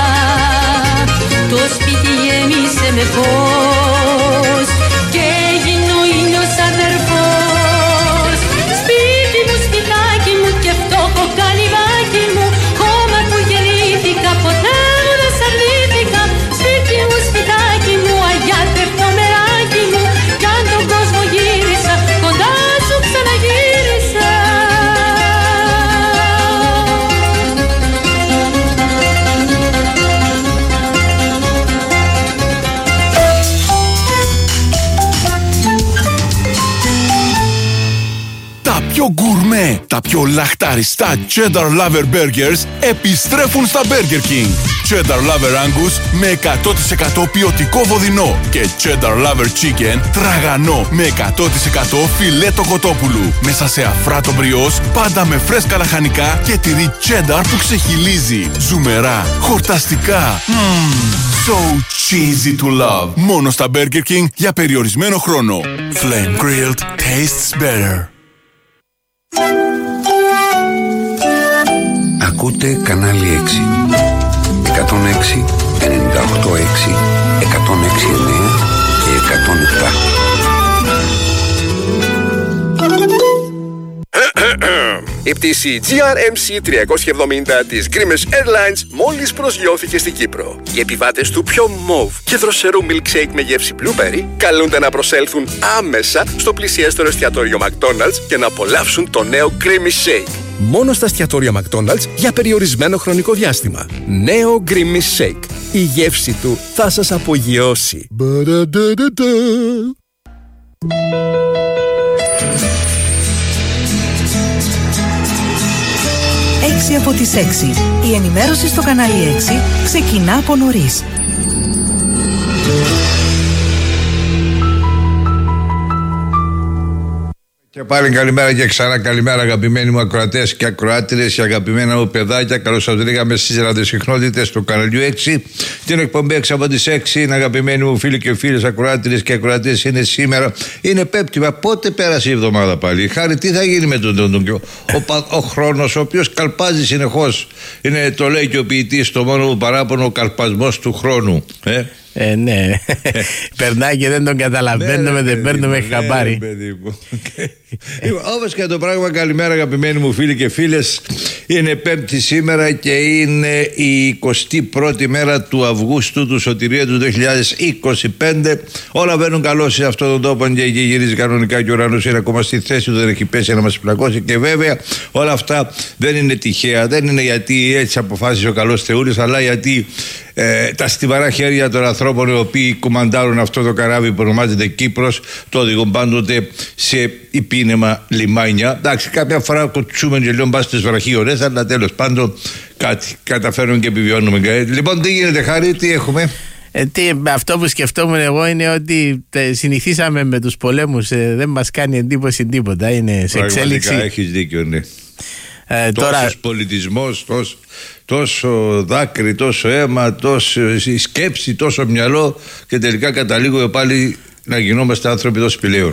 Το σπίτι γέμισε με φως και έγινε ο ήλιος αδερφός. Σπίτι μου, σπιτάκι μου και φτώχο καλυβάκι μου, χώμα που γεννήθηκα, ποτέ μου δεν σ' αρνήθηκα. Σπίτι μου, σπιτάκι μου, πιο γκουρμέ, τα πιο λαχταριστά Cheddar Lover Burgers επιστρέφουν στα Burger King. Cheddar Lover Angus με 100% ποιοτικό βοδινό και Cheddar Lover Chicken τραγανό με 100% φιλέτο κοτόπουλου. Μέσα σε αφράτο μπριός, πάντα με φρέσκα λαχανικά και τυρί cheddar που ξεχυλίζει. Ζουμερά, χορταστικά. So cheesy to love. Μόνο στα Burger King για περιορισμένο χρόνο. Flame grilled tastes better. Ακούτε κανάλι 6. 106, 98,6, 106,9 και 107. Η πτήση GRMC 370 της Grimace Airlines μόλις προσγειώθηκε στην Κύπρο. Οι επιβάτες του πιο μοβ και δροσερού milkshake με γεύση blueberry καλούνται να προσέλθουν άμεσα στο πλησιέστερο εστιατόριο McDonald's και να απολαύσουν το νέο Grimace Shake. Μόνο στα εστιατόρια McDonald's για περιορισμένο χρονικό διάστημα. Νέο Grimace Shake. Η γεύση του θα σας απογειώσει. 6 από τις 6. Η ενημέρωση στο κανάλι 6 ξεκινά από νωρίς. Και πάλι καλημέρα και ξανά καλημέρα, αγαπημένοι μου ακροατές και ακροάτριες και αγαπημένα μου παιδάκια. Καλώς σας βρήκαμε στις ραδιοσυχνότητες του καναλιού 6. Την εκπομπή 6 από τις 6. Είναι αγαπημένοι μου φίλοι και φίλες ακροάτριες και ακροατές. Είναι σήμερα, είναι Πέμπτη. Μα πότε πέρασε η εβδομάδα πάλι? Χάρη, τι θα γίνει με ο χρόνος, ο οποίος καλπάζει συνεχώς. Είναι, το λέει και ο ποιητής, το μόνο μου παράπονο, ο καλπασμός του χρόνου. Ναι. Περνάει και δεν τον καταλαβαίνουμε, δεν παίρνουμε χαμπάρι. Όπως και το πράγμα, καλημέρα αγαπημένοι μου φίλοι και φίλες. Είναι Πέμπτη σήμερα και είναι η 21η μέρα του Αυγούστου του Σωτηρία του 2025. Όλα βαίνουν καλό σε αυτόν τον τόπο και εκεί γυρίζει κανονικά και ο ουρανός είναι ακόμα στη θέση του, δεν έχει πέσει να μας πλακώσει. Και βέβαια όλα αυτά δεν είναι τυχαία, δεν είναι γιατί έτσι αποφάσισε ο καλός Θεούλης, αλλά γιατί τα στιβαρά χέρια των ανθρώπων οι οποίοι κουμαντάρουν αυτό το καράβι που ονομάζεται Κύπρος το οδηγούν πάντοτε σε υπήνεμα λιμάνια. Εντάξει, κάποια φορά κοτσούμε και λίγο μπας στις βραχίωρες, αλλά τέλος πάντων κάτι καταφέρνουμε και επιβιώνουμε. Λοιπόν, τι γίνεται, Χάρη, τι έχουμε? Αυτό που σκεφτόμουν εγώ είναι ότι συνηθίσαμε με τους πολέμους, δεν μας κάνει εντύπωση τίποτα, είναι σε εξέλιξη. Πραγματικά έχεις δίκιο, ναι. Τόσος πολιτισμός, τόσο δάκρυ, τόσο αίμα, τόσο σκέψη, τόσο μυαλό και τελικά καταλήγουμε πάλι να γινόμαστε άνθρωποι τόσο σπηλαίων.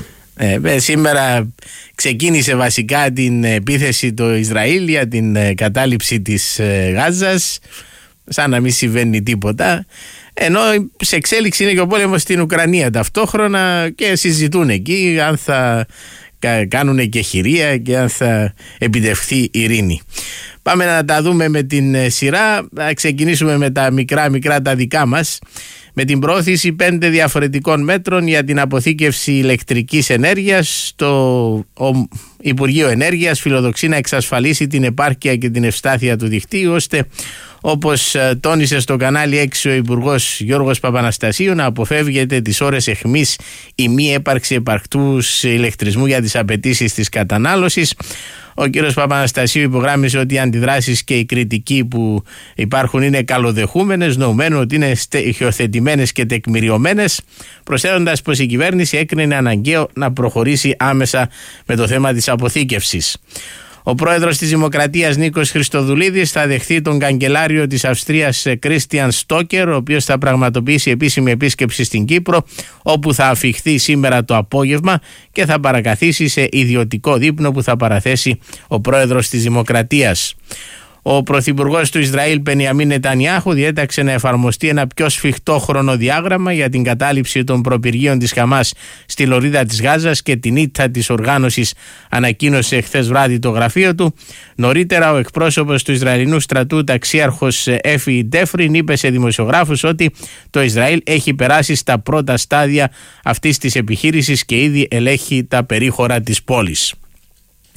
Σήμερα ξεκίνησε βασικά την επίθεση το Ισραήλ για την κατάληψη της Γάζας, σαν να μην συμβαίνει τίποτα, ενώ σε εξέλιξη είναι και ο πόλεμος στην Ουκρανία ταυτόχρονα και συζητούν εκεί αν θα κάνουν και χειρία και αν θα επιτευχθεί ειρήνη. Πάμε να τα δούμε με την σειρά. Θα ξεκινήσουμε με τα μικρά τα δικά μας, με την προώθηση 5 διαφορετικών μέτρων για την αποθήκευση ηλεκτρικής ενέργειας. Το Υπουργείο Ενέργειας φιλοδοξεί να εξασφαλίσει την επάρκεια και την ευστάθεια του δικτύου, ώστε, όπως τόνισε στο κανάλι 6 ο Υπουργός Γιώργος Παπαναστασίου, να αποφεύγεται τις ώρες αιχμής η μη έπαρξη επαρκτούς ηλεκτρισμού για τις απαιτήσεις της κατανάλωσης. Ο κύριος Παπαναστασίου υπογράμμισε ότι οι αντιδράσεις και οι κριτικοί που υπάρχουν είναι καλοδεχούμενες, νοουμένου ότι είναι στοιχειοθετημένες και τεκμηριωμένες, προσθέτοντας πως η κυβέρνηση έκρινε αναγκαίο να προχωρήσει άμεσα με το θέμα της αποθήκευσης. Ο πρόεδρος της Δημοκρατίας Νίκος Χριστοδουλίδης θα δεχθεί τον καγκελάριο της Αυστρίας Κρίστιαν Στόκερ, ο οποίος θα πραγματοποιήσει επίσημη επίσκεψη στην Κύπρο, όπου θα αφιχθεί σήμερα το απόγευμα και θα παρακαθίσει σε ιδιωτικό δείπνο που θα παραθέσει ο πρόεδρος της Δημοκρατίας. Ο πρωθυπουργός του Ισραήλ Μπενιαμίν Νετανιάχου διέταξε να εφαρμοστεί ένα πιο σφιχτό χρονοδιάγραμμα για την κατάληψη των προπυργείων της Χαμάς στη λωρίδα της Γάζας και την ήττα της οργάνωσης, ανακοίνωσε χθες βράδυ το γραφείο του. Νωρίτερα, ο εκπρόσωπος του Ισραηλινού στρατού, ταξίαρχος Έφη Ντέφριν, είπε σε δημοσιογράφους ότι το Ισραήλ έχει περάσει στα πρώτα στάδια αυτής της επιχείρησης και ήδη ελέγχει τα περίχωρα της πόλης.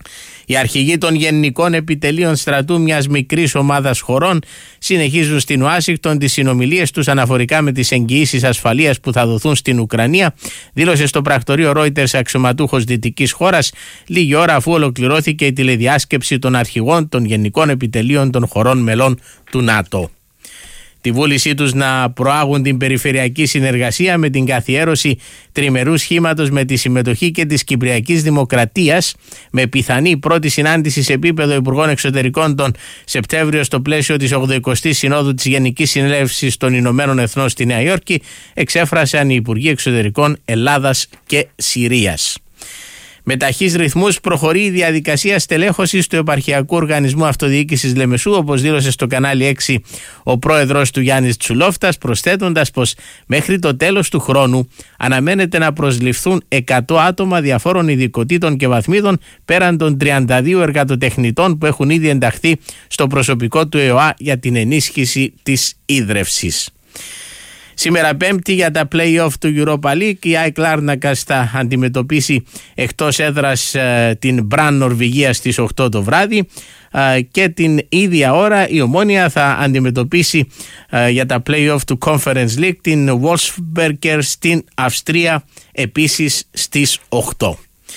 Οι αρχηγοί των γενικών επιτελείων στρατού μιας μικρής ομάδας χωρών συνεχίζουν στην Ουάσιγκτον τις συνομιλίες τους αναφορικά με τις εγγυήσεις ασφαλείας που θα δοθούν στην Ουκρανία, δήλωσε στο πρακτορείο Reuters αξιωματούχος δυτικής χώρας λίγη ώρα αφού ολοκληρώθηκε η τηλεδιάσκεψη των αρχηγών των γενικών επιτελείων των χωρών μελών του ΝΑΤΟ. Τη βούλησή τους να προάγουν την περιφερειακή συνεργασία με την καθιέρωση τριμερού σχήματος με τη συμμετοχή και της Κυπριακής Δημοκρατίας, με πιθανή πρώτη συνάντηση σε επίπεδο Υπουργών Εξωτερικών τον Σεπτέμβριο στο πλαίσιο της 80ης Συνόδου της Γενικής Συνέλευσης των Ηνωμένων Εθνών στη Νέα Υόρκη, εξέφρασαν οι Υπουργοί Εξωτερικών Ελλάδας και Συρίας. Με ταχύς ρυθμούς προχωρεί η διαδικασία στελέχωσης του Επαρχιακού Οργανισμού Αυτοδιοίκησης Λεμεσού, όπως δήλωσε στο κανάλι 6 ο πρόεδρος του Γιάννης Τσουλόφτας, προσθέτοντας πως μέχρι το τέλος του χρόνου αναμένεται να προσληφθούν 100 άτομα διαφόρων ειδικοτήτων και βαθμίδων πέραν των 32 εργατοτεχνητών που έχουν ήδη ενταχθεί στο προσωπικό του ΕΟΑ για την ενίσχυση της ίδρευσης. Σήμερα Πέμπτη για τα play-off του Europa League η ΑΕΚ Λάρνακας θα αντιμετωπίσει εκτός έδρας την Μπραν Νορβηγία στις 8 το βράδυ και την ίδια ώρα η Ομόνοια θα αντιμετωπίσει για τα play-off του Conference League την Wolfsberger στην Αυστρία επίσης στις 8.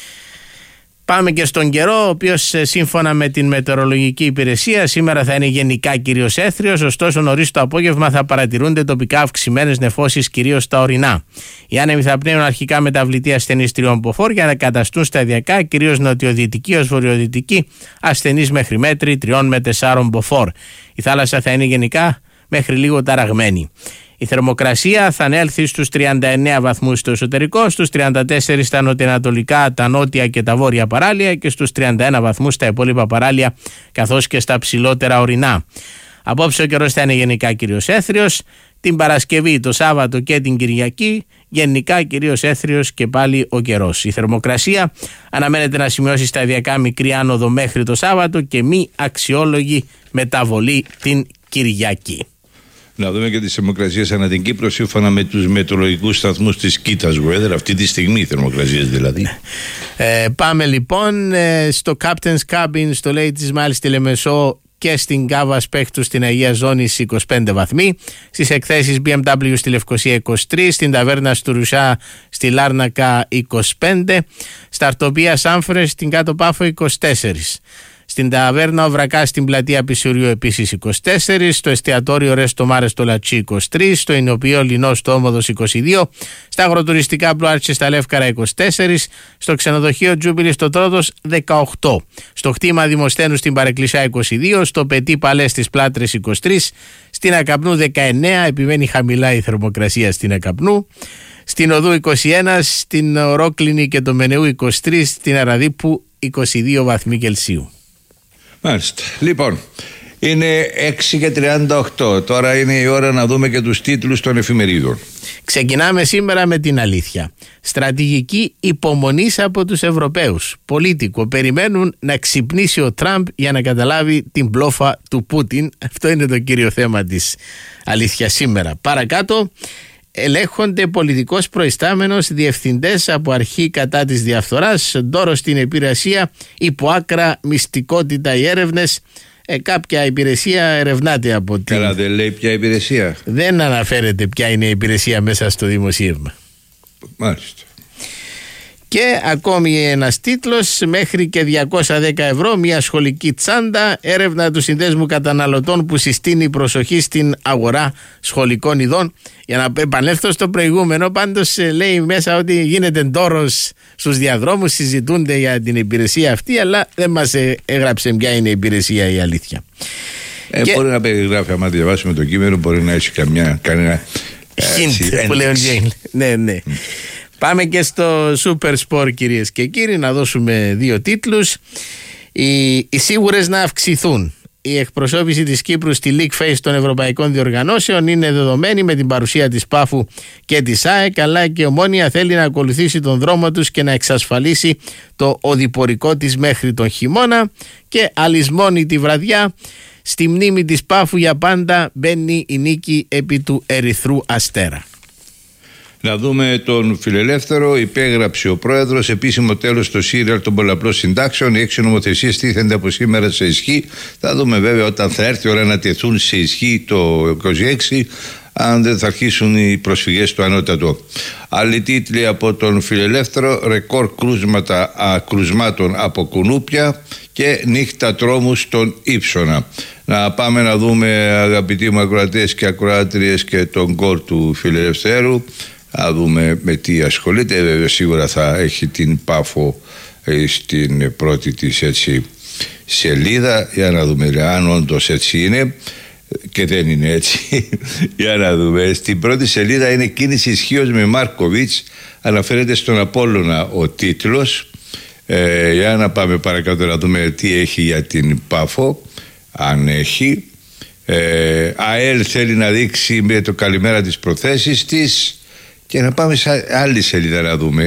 Πάμε και στον καιρό, ο οποίος σύμφωνα με την μετεωρολογική υπηρεσία σήμερα θα είναι γενικά κυρίως έθριος, ωστόσο νωρίς το απόγευμα θα παρατηρούνται τοπικά αυξημένες νεφώσεις κυρίως στα ορεινά. Οι άνεμοι θα πνέουν αρχικά μεταβλητή ασθενής 3 μποφόρ για να καταστούν σταδιακά κυρίως νοτιοδυτική ως βορειοδυτική ασθενής μέχρι μέτρη 3 με 4 μποφόρ. Η θάλασσα θα είναι γενικά μέχρι λίγο ταραγμένη. Η θερμοκρασία θα ανέλθει στους 39 βαθμούς στο εσωτερικό, στους 34 στα νοτιοανατολικά, τα νότια και τα βόρεια παράλια και στους 31 βαθμούς στα υπόλοιπα παράλια καθώς και στα ψηλότερα ορεινά. Απόψε ο καιρός θα είναι γενικά κυρίως έθριος, την Παρασκευή, το Σάββατο και την Κυριακή γενικά κυρίως έθριος και πάλι ο καιρός. Η θερμοκρασία αναμένεται να σημειώσει σταδιακά μικρή άνοδο μέχρι το Σάββατο και μη αξιόλογη μεταβολή την Κυριακή. Να δούμε και τις θερμοκρασίες ανά την Κύπρο σύμφωνα με τους μετεωρολογικούς σταθμούς της Κίτας Weather, αυτή τη στιγμή οι θερμοκρασίες δηλαδή. Πάμε λοιπόν στο Captain's Cabin, στο Ladies Mile στη Λεμεσό και στην Κάβα Σπέκτου στην Αγία Ζώνη 25 βαθμοί, στις εκθέσεις BMW στη Λευκοσία 23, στην Ταβέρνα του Ρουσά στη Λάρνακα 25, στα Αρτοπία Σάμφρες στην Κάτω Πάφο 24. Στην Ταβέρνα ο Βρακάς στην πλατεία Πισουριού επίσης 24, στο εστιατόριο Ρέστο Μάρε στο Λατσί 23, στο Ινοποιείο Λινό στο Όμοδος 22, στα αγροτουριστικά Μπλουάρτσε στα Λεύκαρα 24, στο ξενοδοχείο Τζούμπιλι στο Τρόδος 18, στο χτήμα Δημοσθένου στην Παρεκκλησιά 22, στο Πετί Παλέ στις Πλάτρες 23, στην Ακαπνού 19, επιμένει χαμηλά η θερμοκρασία στην Ακαπνού, στην Οδού 21, στην Ορόκλινη και το Μενεού 23, στην Αραδίπου 22 βαθμοί Κελσίου. Μάλιστα. Λοιπόν, είναι 6:38. Τώρα είναι η ώρα να δούμε και τους τίτλους των εφημερίδων. Ξεκινάμε σήμερα με την αλήθεια. Στρατηγική υπομονής από τους Ευρωπαίους. Πολίτικο περιμένουν να ξυπνήσει ο Τραμπ για να καταλάβει την μπλόφα του Πούτιν. Αυτό είναι το κύριο θέμα της αλήθειας σήμερα. Παρακάτω, ελέγχονται πολιτικός προϊστάμενος, διευθυντές από αρχή κατά της διαφθοράς, ντόρο στην υπηρεσία, υποάκρα μυστικότητα οι έρευνες. Κάποια υπηρεσία ερευνάται από την... Καλά, δεν λέει ποια υπηρεσία. Δεν αναφέρεται ποια είναι η υπηρεσία μέσα στο δημοσίευμα. Μάλιστα. Και ακόμη ένας τίτλος, μέχρι και 210 ευρώ μια σχολική τσάντα, έρευνα του Συνδέσμου Καταναλωτών που συστήνει προσοχή στην αγορά σχολικών ειδών. Για να επανέλθω στο προηγούμενο, πάντως λέει μέσα ότι γίνεται ντόρος στους διαδρόμους, συζητούνται για την υπηρεσία αυτή, αλλά δεν μας έγραψε ποια είναι η υπηρεσία, η αλήθεια. Μπορεί να περιγράφει, άμα διαβάσουμε το κείμενο, μπορεί να έχει κανένα hint που λέει ο Τζέιν. Ναι. Πάμε και στο Super Sport, κυρίες και κύριοι, να δώσουμε δύο τίτλους. Οι σίγουρες να αυξηθούν. Η εκπροσώπηση της Κύπρου στη League Face των Ευρωπαϊκών Διοργανώσεων είναι δεδομένη με την παρουσία της ΠΑΦΟΥ και της ΑΕΚ, αλλά και η Ομόνοια θέλει να ακολουθήσει τον δρόμο τους και να εξασφαλίσει το οδηπορικό της μέχρι τον χειμώνα. Και αλυσμόνη τη βραδιά, στη μνήμη της ΠΑΦΟΥ για πάντα μπαίνει η νίκη επί του Ερυθρού Αστέρα. Να δούμε τον Φιλελεύθερο. Υπέγραψε ο πρόεδρος επίσημο τέλος στο σύριαλ των πολλαπλών συντάξεων. Οι 6 νομοθεσίες τίθενται από σήμερα σε ισχύ. Θα δούμε βέβαια όταν θα έρθει η ώρα να τεθούν σε ισχύ το 26, αν δεν θα αρχίσουν οι προσφυγές στο ανώτατο. Άλλοι τίτλοι από τον Φιλελεύθερο: ρεκόρ κρουσμάτων από κουνούπια και νύχτα τρόμου στον Ύψωνα. Να πάμε να δούμε, αγαπητοί μου ακροατές και ακροάτριες, και τον γκολ του Φιλελευθέρου. Να δούμε με τι ασχολείται. Βέβαια σίγουρα θα έχει την Πάφο στην πρώτη της έτσι σελίδα. Για να δούμε αν όντως έτσι είναι, και δεν είναι έτσι. Για να δούμε. Στην πρώτη σελίδα είναι κίνηση ισχύως με Μάρκοβιτς. Αναφέρεται στον Απόλλωνα ο τίτλος. Για να πάμε παρακάτω να δούμε τι έχει για την Πάφο, αν έχει. ΑΕΛ θέλει να δείξει με το καλημέρα τις προθέσεις της. Και να πάμε σε άλλη σελίδα να δούμε.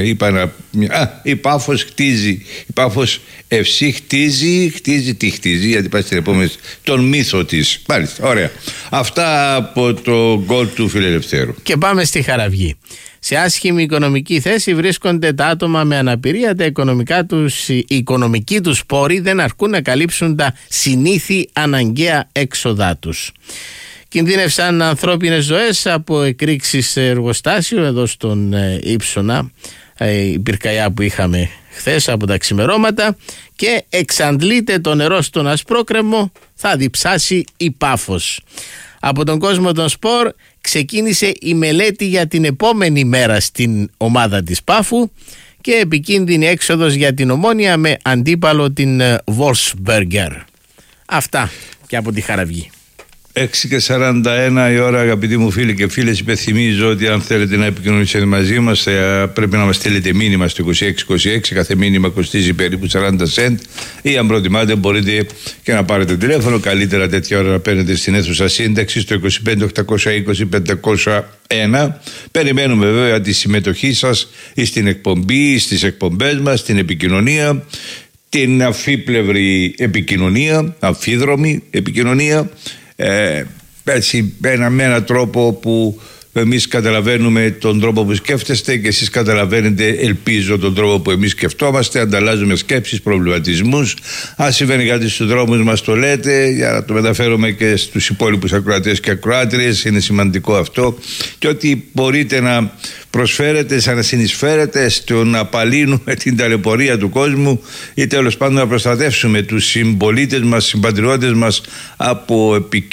Η Πάφος χτίζει. Η Πάφος FC χτίζει τι χτίζει, γιατί πάει στην επόμενη, τον μύθο της. Μάλιστα, ωραία. Αυτά από το γκολ του Φιλελευθέρου. Και πάμε στη Χαραυγή. Σε άσχημη οικονομική θέση βρίσκονται τα άτομα με αναπηρία. Οι οικονομικοί τους πόροι δεν αρκούν να καλύψουν τα συνήθη αναγκαία έξοδά τους. Κινδύνευσαν ανθρώπινες ζωές από εκρήξεις σε εργοστάσιο εδώ στον Ύψωνα, η πυρκαγιά που είχαμε χθες από τα ξημερώματα, και εξαντλείται το νερό στον Ασπρόκρεμο, θα διψάσει η Πάφος. Από τον κόσμο των σπορ ξεκίνησε η μελέτη για την επόμενη μέρα στην ομάδα της Πάφου και επικίνδυνη έξοδος για την Ομόνοια με αντίπαλο την Wolfsberger. Αυτά και από τη Χαραυγή. 6:41 η ώρα, αγαπητοί μου φίλοι και φίλες. Υπενθυμίζω ότι αν θέλετε να επικοινωνήσετε μαζί μας, πρέπει να μας στείλετε μήνυμα στο 2626. Κάθε μήνυμα κοστίζει περίπου 40 σεντ. Ή αν προτιμάτε, μπορείτε και να πάρετε τηλέφωνο. Καλύτερα τέτοια ώρα να παίρνετε στην αίθουσα σύνταξη στο 25-820-501. Περιμένουμε βέβαια τη συμμετοχή σας στην εκπομπή, στις εκπομπές μας, στην επικοινωνία, την αφίπλευρη επικοινωνία, αμφίδρομη επικοινωνία. Έτσι με έναν τρόπο που εμείς καταλαβαίνουμε τον τρόπο που σκέφτεστε και εσείς καταλαβαίνετε, ελπίζω, τον τρόπο που εμείς σκεφτόμαστε. Ανταλλάζουμε σκέψεις, προβληματισμούς. Αν συμβαίνει κάτι στους δρόμους μας το λέτε, για να το μεταφέρουμε και στους υπόλοιπους ακροατές και ακροάτριες. Είναι σημαντικό αυτό. Και ότι μπορείτε να προσφέρετε, σαν να συνεισφέρετε στο να απαλύνουμε την ταλαιπωρία του κόσμου ή τέλος πάντων να προστατεύσουμε τους συμπολίτες μας, συμπατριώτες μας από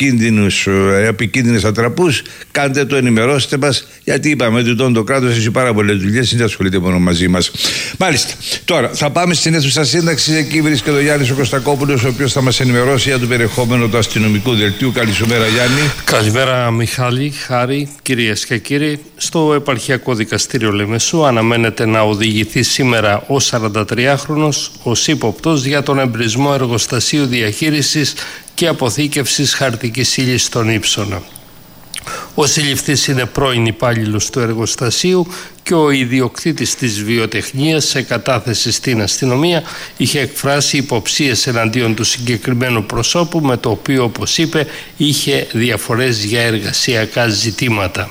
επικίνδυνες ατραπούς. Κάντε το, ενημερώστε μας, γιατί είπαμε ότι το κράτος έχει πάρα πολλές δουλειές, δεν ασχολείται μόνο μαζί μας. Μάλιστα. Τώρα θα πάμε στην αίθουσα σύνταξης. Εκεί βρίσκεται ο Γιάννης ο Κωστακόπουλος, ο οποίος θα μας ενημερώσει για το περιεχόμενο του αστυνομικού δελτίου. Καλησπέρα, Γιάννη. Καλημέρα, Μιχάλη, Χάρη, κυρίες και κύριοι. Στο επαρχιακό δικαστήριο Λεμεσού αναμένεται να οδηγηθεί σήμερα ο 43χρονος ως ύποπτος για τον εμπρισμό εργοστασίου διαχείρισης και αποθήκευσης χαρτικής ύλης στον Ύψωνα. Ο συλληφθής είναι πρώην υπάλληλος του εργοστασίου και ο ιδιοκτήτης της βιοτεχνίας, σε κατάθεση στην αστυνομία, είχε εκφράσει υποψίες εναντίον του συγκεκριμένου προσώπου, με το οποίο, όπως είπε, είχε διαφορές για εργασιακά ζητήματα.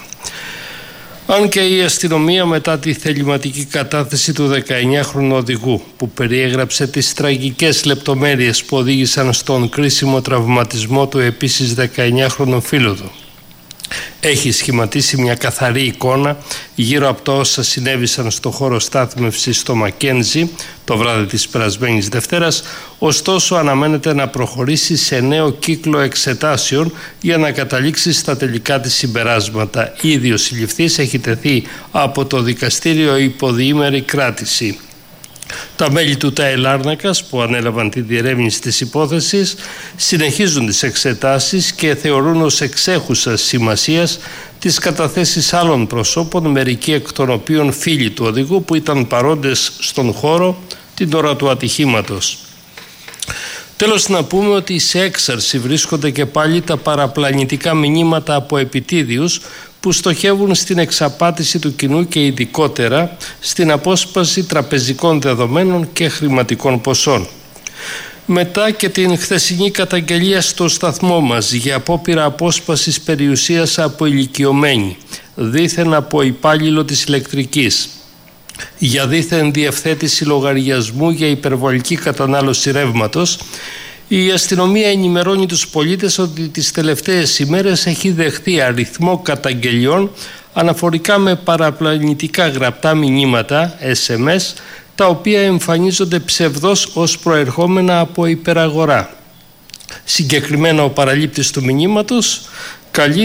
Αν και η αστυνομία, μετά τη θεληματική κατάθεση του 19χρονου οδηγού που περιέγραψε τις τραγικές λεπτομέρειες που οδήγησαν στον κρίσιμο τραυματισμό του επίσης 19χρονου φίλου του, έχει σχηματίσει μια καθαρή εικόνα γύρω από το όσα συνέβησαν στο χώρο στάθμευσης στο Μακένζι το βράδυ της περασμένης Δευτέρας, ωστόσο αναμένεται να προχωρήσει σε νέο κύκλο εξετάσεων για να καταλήξει στα τελικά της συμπεράσματα. Ήδη ο συλληφθής έχει τεθεί από το δικαστήριο υπό διήμερη κράτηση. Τα μέλη του ΤΑΕ Λάρνακας που ανέλαβαν τη διερεύνηση της υπόθεσης συνεχίζουν τις εξετάσεις και θεωρούν ως εξέχουσα σημασίας τις καταθέσεις άλλων προσώπων, μερικοί εκ των οποίων φίλοι του οδηγού που ήταν παρόντες στον χώρο την ώρα του ατυχήματος. Τέλος, να πούμε ότι σε έξαρση βρίσκονται και πάλι τα παραπλανητικά μηνύματα από επιτίδιους που στοχεύουν στην εξαπάτηση του κοινού και ειδικότερα στην απόσπαση τραπεζικών δεδομένων και χρηματικών ποσών. Μετά και την χθεσινή καταγγελία στο σταθμό μας για απόπειρα απόσπασης περιουσίας από ηλικιωμένη, δήθεν από υπάλληλο της ηλεκτρικής, για δήθεν διευθέτηση λογαριασμού για υπερβολική κατανάλωση ρεύματος. Η αστυνομία ενημερώνει τους πολίτες ότι τις τελευταίες ημέρες έχει δεχθεί αριθμό καταγγελιών αναφορικά με παραπλανητικά γραπτά μηνύματα, SMS, τα οποία εμφανίζονται ψευδώς ως προερχόμενα από υπεραγορά. Συγκεκριμένα ο παραλήπτης του μηνύματος καλεί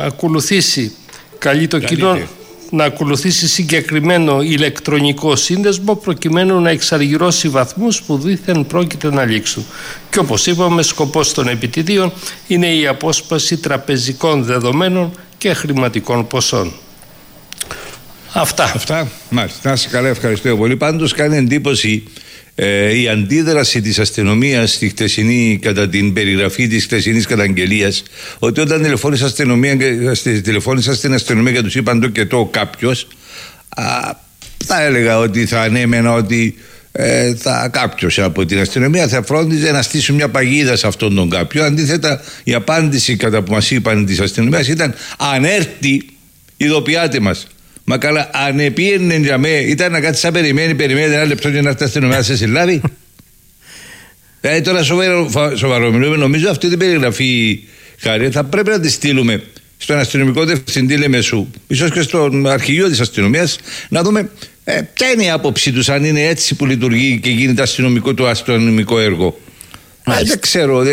το κοινό να ακολουθήσει συγκεκριμένο ηλεκτρονικό σύνδεσμο προκειμένου να εξαργυρώσει βαθμούς που δήθεν πρόκειται να λήξουν. Και όπως είπαμε, σκοπός των επιτιδίων είναι η απόσπαση τραπεζικών δεδομένων και χρηματικών ποσών. Αυτά. Μάλιστα. Να είσαι καλά, ευχαριστώ πολύ. Πάντως κάνει εντύπωση η αντίδραση της αστυνομίας κατά την περιγραφή της χτεσινής καταγγελίας, ότι όταν τηλεφώνησα στην αστυνομία και τους είπαν το και το κάποιος, θα έλεγα ότι θα ανέμενα ότι κάποιος από την αστυνομία θα φρόντιζε να στήσουν μια παγίδα σε αυτόν τον κάποιο. Αντίθετα, η απάντηση κατά που μας είπαν της αστυνομίας ήταν: αν έρθει, ειδοποιάτε μας. Μα καλά, αν επίενε για μέ, ήταν να κάτσει σαν περιμένει ένα λεπτό για να έρθει η αστυνομία να σε συλλάβει. Τώρα σοβαρό μιλούμε. Νομίζω αυτή την περιγραφή, Χάρη, θα πρέπει να τη στείλουμε στον αστυνομικό διευθυντή Λεμεσού, ίσως και στον αρχηγείο της αστυνομίας, να δούμε ποια είναι η άποψή τους, αν είναι έτσι που λειτουργεί και γίνεται το αστυνομικό έργο. Δεν ξέρω.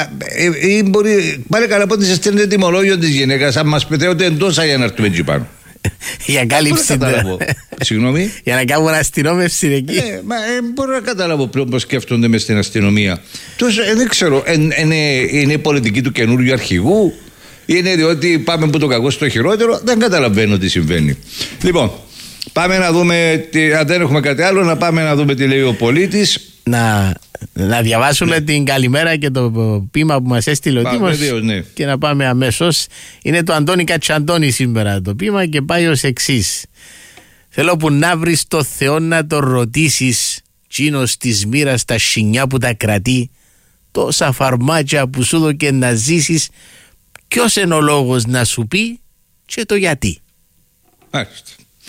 Μπορεί πάλι καλά πότε σε στέλνετε τιμολόγιο της γυναίκας, αν μας πετέωτε εντός για να έρθουμε εκεί πάνω. Για κάλυψη. Συγγνώμη. Για να κάνουν αστυνόμευση εκεί. Μπορώ να καταλάβω πώς σκέφτονται μες στην αστυνομία. Δεν ξέρω, είναι η πολιτική του καινούριου αρχηγού, είναι διότι πάμε από το κακό στο χειρότερο. Δεν καταλαβαίνω τι συμβαίνει. Λοιπόν, πάμε να δούμε, αν δεν έχουμε κάτι άλλο, να πάμε να δούμε τι λέει ο πολίτης. Να διαβάσουμε την καλημέρα και το ποίημα που μας έστειλε ο Τίμος, και να πάμε αμέσως. Είναι το Αντώνη Κατσαντώνη σήμερα το ποίημα και πάει ως εξής. Θέλω που να βρεις το Θεό να το ρωτήσεις, τσίνος της μοίρας τα σινιά που τα κρατεί, τόσα φαρμάκια που σου δω και να ζήσεις, ποιος είναι ο λόγος να σου πει και το γιατί. Άχιστα.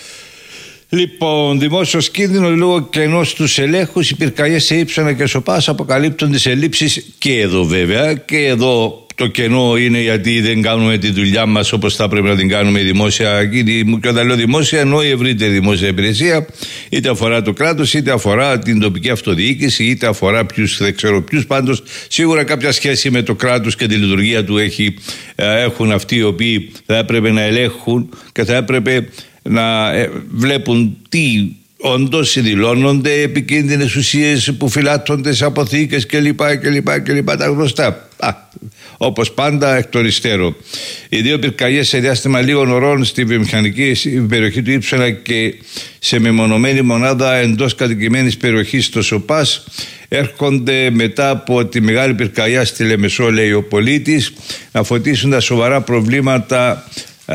Λοιπόν, δημόσιος κίνδυνο λόγω κενός στους ελέγχους, οι πυρκαγιές σε Ύψωνα και Σοπάς αποκαλύπτουν τις ελλείψεις και εδώ βέβαια. Και εδώ το κενό είναι γιατί δεν κάνουμε τη δουλειά μας όπως θα πρέπει να την κάνουμε η δημόσια. Και όταν λέω δημόσια, εννοώ η ευρύτερη δημόσια υπηρεσία, είτε αφορά το κράτος, είτε αφορά την τοπική αυτοδιοίκηση, είτε αφορά δεν ξέρω ποιους. Πάντως, σίγουρα κάποια σχέση με το κράτος και τη λειτουργία του έχουν αυτοί οι οποίοι θα έπρεπε να ελέγχουν και θα έπρεπε να βλέπουν τι όντως δηλώνονται, επικίνδυνες ουσίες που φυλάττονται σε αποθήκες κλπ. Τα γνωστά. Όπως πάντα εκ των υστέρων. Οι δύο πυρκαγιές σε διάστημα λίγων ωρών στη βιομηχανική περιοχή του Ύψωνα και σε μεμονωμένη μονάδα εντός κατοικημένης περιοχής στο Σοπάς έρχονται μετά από τη μεγάλη πυρκαγιά στη Λεμεσό, λέει ο πολίτης, να φωτίσουν τα σοβαρά προβλήματα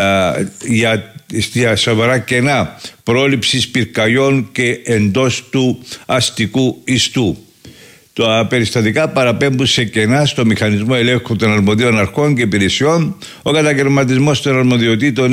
για σοβαρά κενά πρόληψης πυρκαγιών και εντός του αστικού ιστού. Τα περιστατικά παραπέμπουν σε κενά στο μηχανισμό ελέγχου των αρμοδίων αρχών και υπηρεσιών. Ο κατακαιρματισμός των αρμοδιοτήτων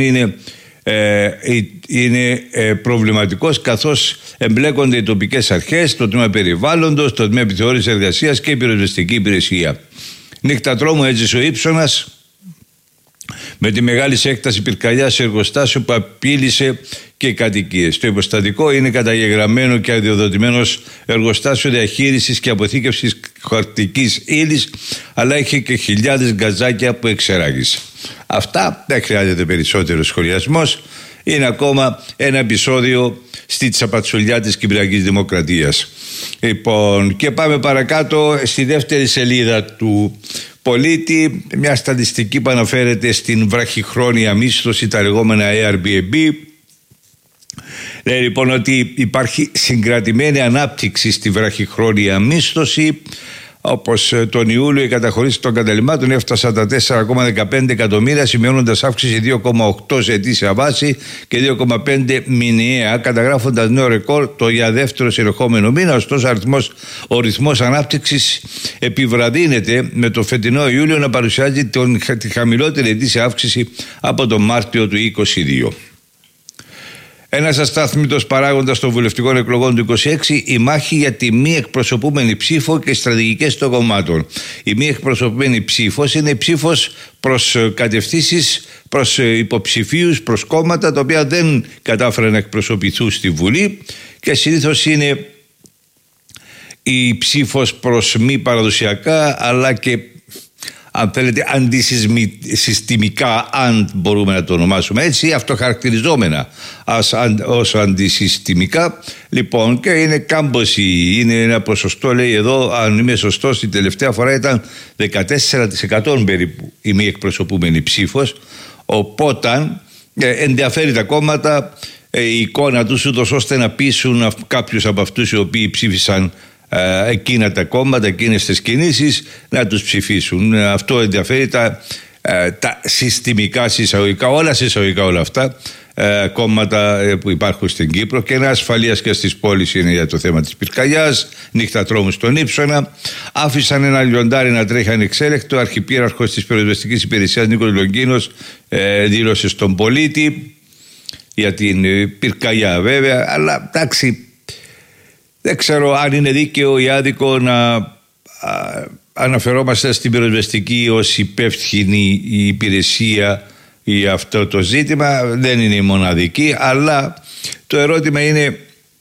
είναι προβληματικός, καθώς εμπλέκονται οι τοπικές αρχές, το τμήμα περιβάλλοντος, το τμήμα επιθεώρησης εργασίας και η πυροσβεστική υπηρεσία. Νύχτα τρόμου έζησε ο Ύψωνας με τη μεγάλη έκταση πυρκαγιά σε εργοστάσιο που απείλησε και κατοικίες. Το υποστατικό είναι καταγεγραμμένο και αδειοδοτημένο εργοστάσιο διαχείρισης και αποθήκευσης χαρτικής ύλης, αλλά έχει και χιλιάδες γκαζάκια που εξεράγησε. Αυτά, δεν χρειάζεται περισσότερο σχολιασμός. Είναι ακόμα ένα επεισόδιο στη τσαπατσουλιά της Κυπριακής Δημοκρατίας. Λοιπόν, και πάμε παρακάτω στη δεύτερη σελίδα του πολίτη, μια στατιστική που αναφέρεται στην βραχυχρόνια μίσθωση, τα λεγόμενα Airbnb. Λέει λοιπόν ότι υπάρχει συγκρατημένη ανάπτυξη στη βραχυχρόνια μίσθωση. Όπως τον Ιούλιο οι καταχωρήσεις των καταλυμμάτων έφτασαν τα 4,15 εκατομμύρια, σημειώνοντας αύξηση 2,8 σε ετήσια βάση και 2,5 μηνιαία, καταγράφοντας νέο ρεκόρ το για δεύτερο συνεχόμενο μήνα. Ωστόσο, ο ρυθμός ανάπτυξης επιβραδύνεται, με το φετινό Ιούλιο να παρουσιάζει τη χαμηλότερη ετήσια αύξηση από τον Μάρτιο του 2022. Ένας αστάθμητος παράγοντας των βουλευτικών εκλογών του 2026, η μάχη για τη μη εκπροσωπούμενη ψήφο και στρατηγικές των κομμάτων. Η μη εκπροσωπούμενη ψήφος είναι ψήφος προς κατευθύνσεις, προς υποψηφίους, προς κόμματα τα οποία δεν κατάφεραν να εκπροσωπηθούν στη Βουλή, και συνήθως είναι η ψήφος προς μη παραδοσιακά αλλά και, αν θέλετε, αντισυστημικά, αν μπορούμε να το ονομάσουμε έτσι, αυτοχαρακτηριζόμενα ως αντισυστημικά. Λοιπόν, και είναι κάμποση, είναι ένα ποσοστό, λέει εδώ, αν είμαι σωστός, την τελευταία φορά ήταν 14% περίπου η μη εκπροσωπούμενη ψήφος. Οπότε ενδιαφέρει τα κόμματα η εικόνα τους, ούτως ώστε να πείσουν κάποιους από αυτούς οι οποίοι ψήφισαν εκείνα τα κόμματα, εκείνες τις κινήσεις, να τους ψηφίσουν. Αυτό ενδιαφέρει τα συστημικά συσσαγωγικά, όλα αυτά κόμματα που υπάρχουν στην Κύπρο. Και ένα ασφαλείας και στις πόλεις είναι για το θέμα της πυρκαγιάς, νύχτατρόμους στον Ύψωνα. Άφησαν ένα λιοντάρι να τρέχει ανεξέλεκτο. Ο αρχιπίραρχος της πυροσβεστικής υπηρεσίας Νίκος Λογκίνος δήλωσε στον Πολίτη για την πυρκαγιά, βέβαια, αλλά εντάξει, δεν ξέρω αν είναι δίκαιο ή άδικο να αναφερόμαστε στην πυροσβεστική ως υπεύθυνη η υπηρεσία για αυτό το ζήτημα. Δεν είναι η μοναδική, αλλά το ερώτημα είναι,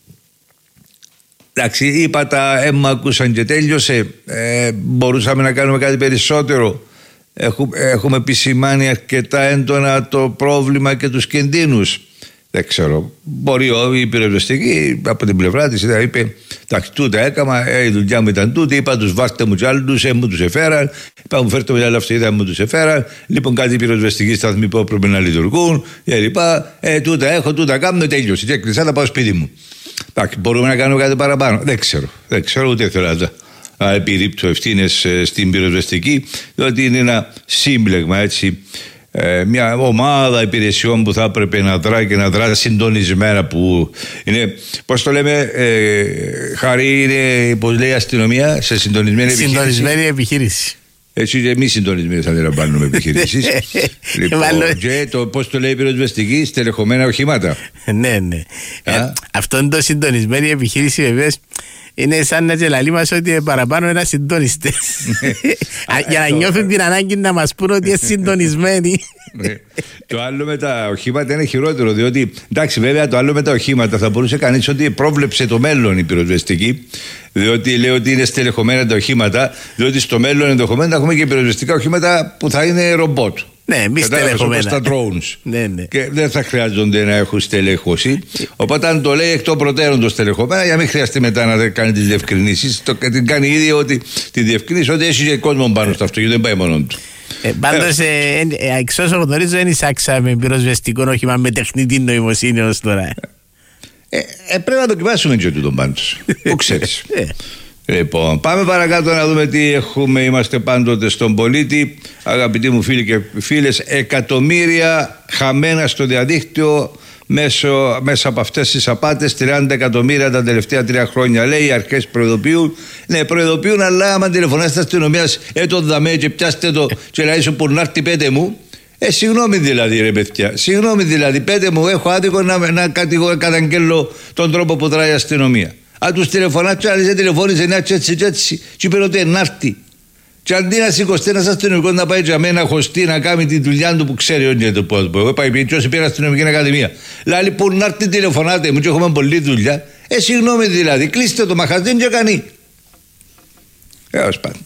εντάξει, είπα τα έμμα ακούσαν και τέλειωσε, μπορούσαμε να κάνουμε κάτι περισσότερο. Έχουμε επισημάνει αρκετά έντονα το πρόβλημα και τους κινδύνους. Δεν ξέρω. Μπορεί η πυροσβεστική από την πλευρά της είπε: εντάξει, τούτα έκαμα, η δουλειά μου ήταν τούτη. Είπα τους βάστε μου κι άλλους, μου τους εφέραν. Είπα μου φέρτε μου κι άλλα αυτοί, μου τους εφέραν. Λοιπόν, κάτι πυροσβεστικοί σταθμοί που έπρεπε να λειτουργούν. Τούτα έχω, τούτα κάνω, τέλειωσε. Και έκλεισα, θα πάω σπίτι μου. Εντάξει, μπορούμε να κάνουμε κάτι παραπάνω. Δεν ξέρω, ούτε θέλω να επιρρύπτω ευθύνες στην πυροσβεστική, διότι είναι ένα σύμπλεγμα, έτσι. Μια ομάδα υπηρεσιών που θα έπρεπε να δρά και να δρά συντονισμένα, που είναι, πώς το λέμε, Χαρή, είναι, πώς λέει, αστυνομία σε συντονισμένη επιχείρηση. Έτσι και εμείς συντονισμένοι θα αντιλαμβάνουμε επιχειρήσεις. Λοιπόν, και το, πώς το λέει η πυροσβεστική, στελεχωμένα οχήματα. Ναι. Αυτό είναι το συντονισμένη επιχείρηση, βεβαίως. Είναι σαν να γελαλεί μας ότι παραπάνω είναι συντονιστές. Για να νιώθουν την ανάγκη να μας πούν ότι είναι συντονισμένοι. Το άλλο με τα οχήματα είναι χειρότερο, διότι, εντάξει, βέβαια, το άλλο με τα οχήματα θα μπορούσε κανείς ότι πρόβλεψε το μέλλον η πυροσβεστική, διότι λέει ότι είναι στελεχωμένα τα οχήματα, διότι στο μέλλον ενδεχομένως θα έχουμε και πυροσβεστικά οχήματα που θα είναι ρομπότ. Ναι, μη στελεχωμένα. Τα drones. Ναι. Και δεν θα χρειάζονται να έχουν στελέχωση. Οπότε, αν το λέει εκ των προτέρων το στελεχωμένα, για να μην χρειαστεί μετά να κάνει τις διευκρινήσεις, την κάνει ήδη ότι τη διευκρινίσει ότι έχει και κόσμο πάνω στο αυτοκίνητο, δεν πάει μόνο του. Πάντως, εξ όσων γνωρίζω, δεν εισάξαμε πυροσβεστικό όχημα με τεχνητή νοημοσύνη ως τώρα. Πρέπει να δοκιμάσουμε και τούτον πάντως. Πού ξέρεις. Λοιπόν, πάμε παρακάτω να δούμε τι έχουμε. Είμαστε πάντοτε στον Πολίτη. Αγαπητοί μου φίλοι και φίλες, εκατομμύρια χαμένα στο διαδίκτυο μέσα από αυτές τις απάτες. 30 εκατομμύρια τα τελευταία 3 χρόνια, λέει. Οι αρχές προειδοποιούν. Ναι, προειδοποιούν, αλλά άμα τηλεφωνάτε στην αστυνομία, το δαμέ και πιάστε το και να είσαι που να έρθει, πέτε μου. Συγγνώμη δηλαδή, ρε παιδιά. Συγγνώμη δηλαδή, πέτε μου, έχω άδικο να καταγγέλω τον τρόπο που δράει η αστυνομία. Αν τους τηλεφωνάτε, αν δεν τηλεφώνησε, να έτσι, και είπε ότι να έρθει. Και αντί να σηκωστεί ένας αστυνομικός να πάει για μένα χωστή να κάνει τη δουλειά του που ξέρει όλοι το πώς. Εγώ πάει πιτσός, πήρα αστυνομική ακαδημία. Δηλαδή που να έρθει, τηλεφωνάτε μου και έχουμε πολλή δουλειά. Συγγνώμη δηλαδή, κλείστε το μαχαζίν και κάνει. Έως πάντων.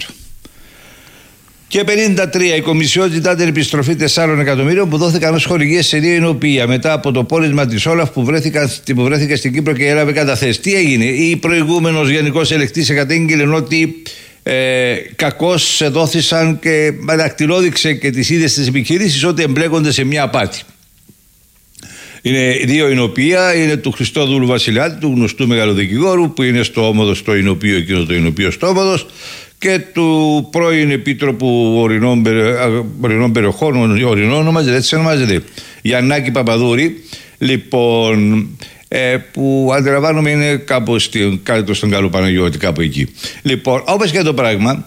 Και 53, η Κομισιόν ζητά την επιστροφή 4 εκατομμύριων που δόθηκαν ως χορηγίες σε 2 εινοποιεία μετά από το πόρισμα της Όλαφ που βρέθηκε στην Κύπρο και έλαβε καταθέσεις. Τι έγινε? Η προηγούμενος γενικός ελεκτής κατήγγειλε ότι κακώς δόθησαν και δακτυλόδειξε και τις ίδιες τις επιχειρήσεις ότι εμπλέκονται σε μια απάτη. Είναι 2 εινοποιεία, είναι του Χριστόδουλου Βασιλιάτη, του γνωστού μεγαλοδικηγόρου, που είναι στο Όμοδος το εινοποιείο, εκείνο το εινοποιείο στο Όμοδος, και του πρώην Επίτροπου Ορεινών Περιοχών, ορεινών έτσι ονομάζεται, Γιαννάκη Παπαδούρη, λοιπόν, που αντιλαμβάνομαι είναι κάπου στον Καλό Παναγιώτη, κάπου εκεί. Λοιπόν, όπως και το πράγμα,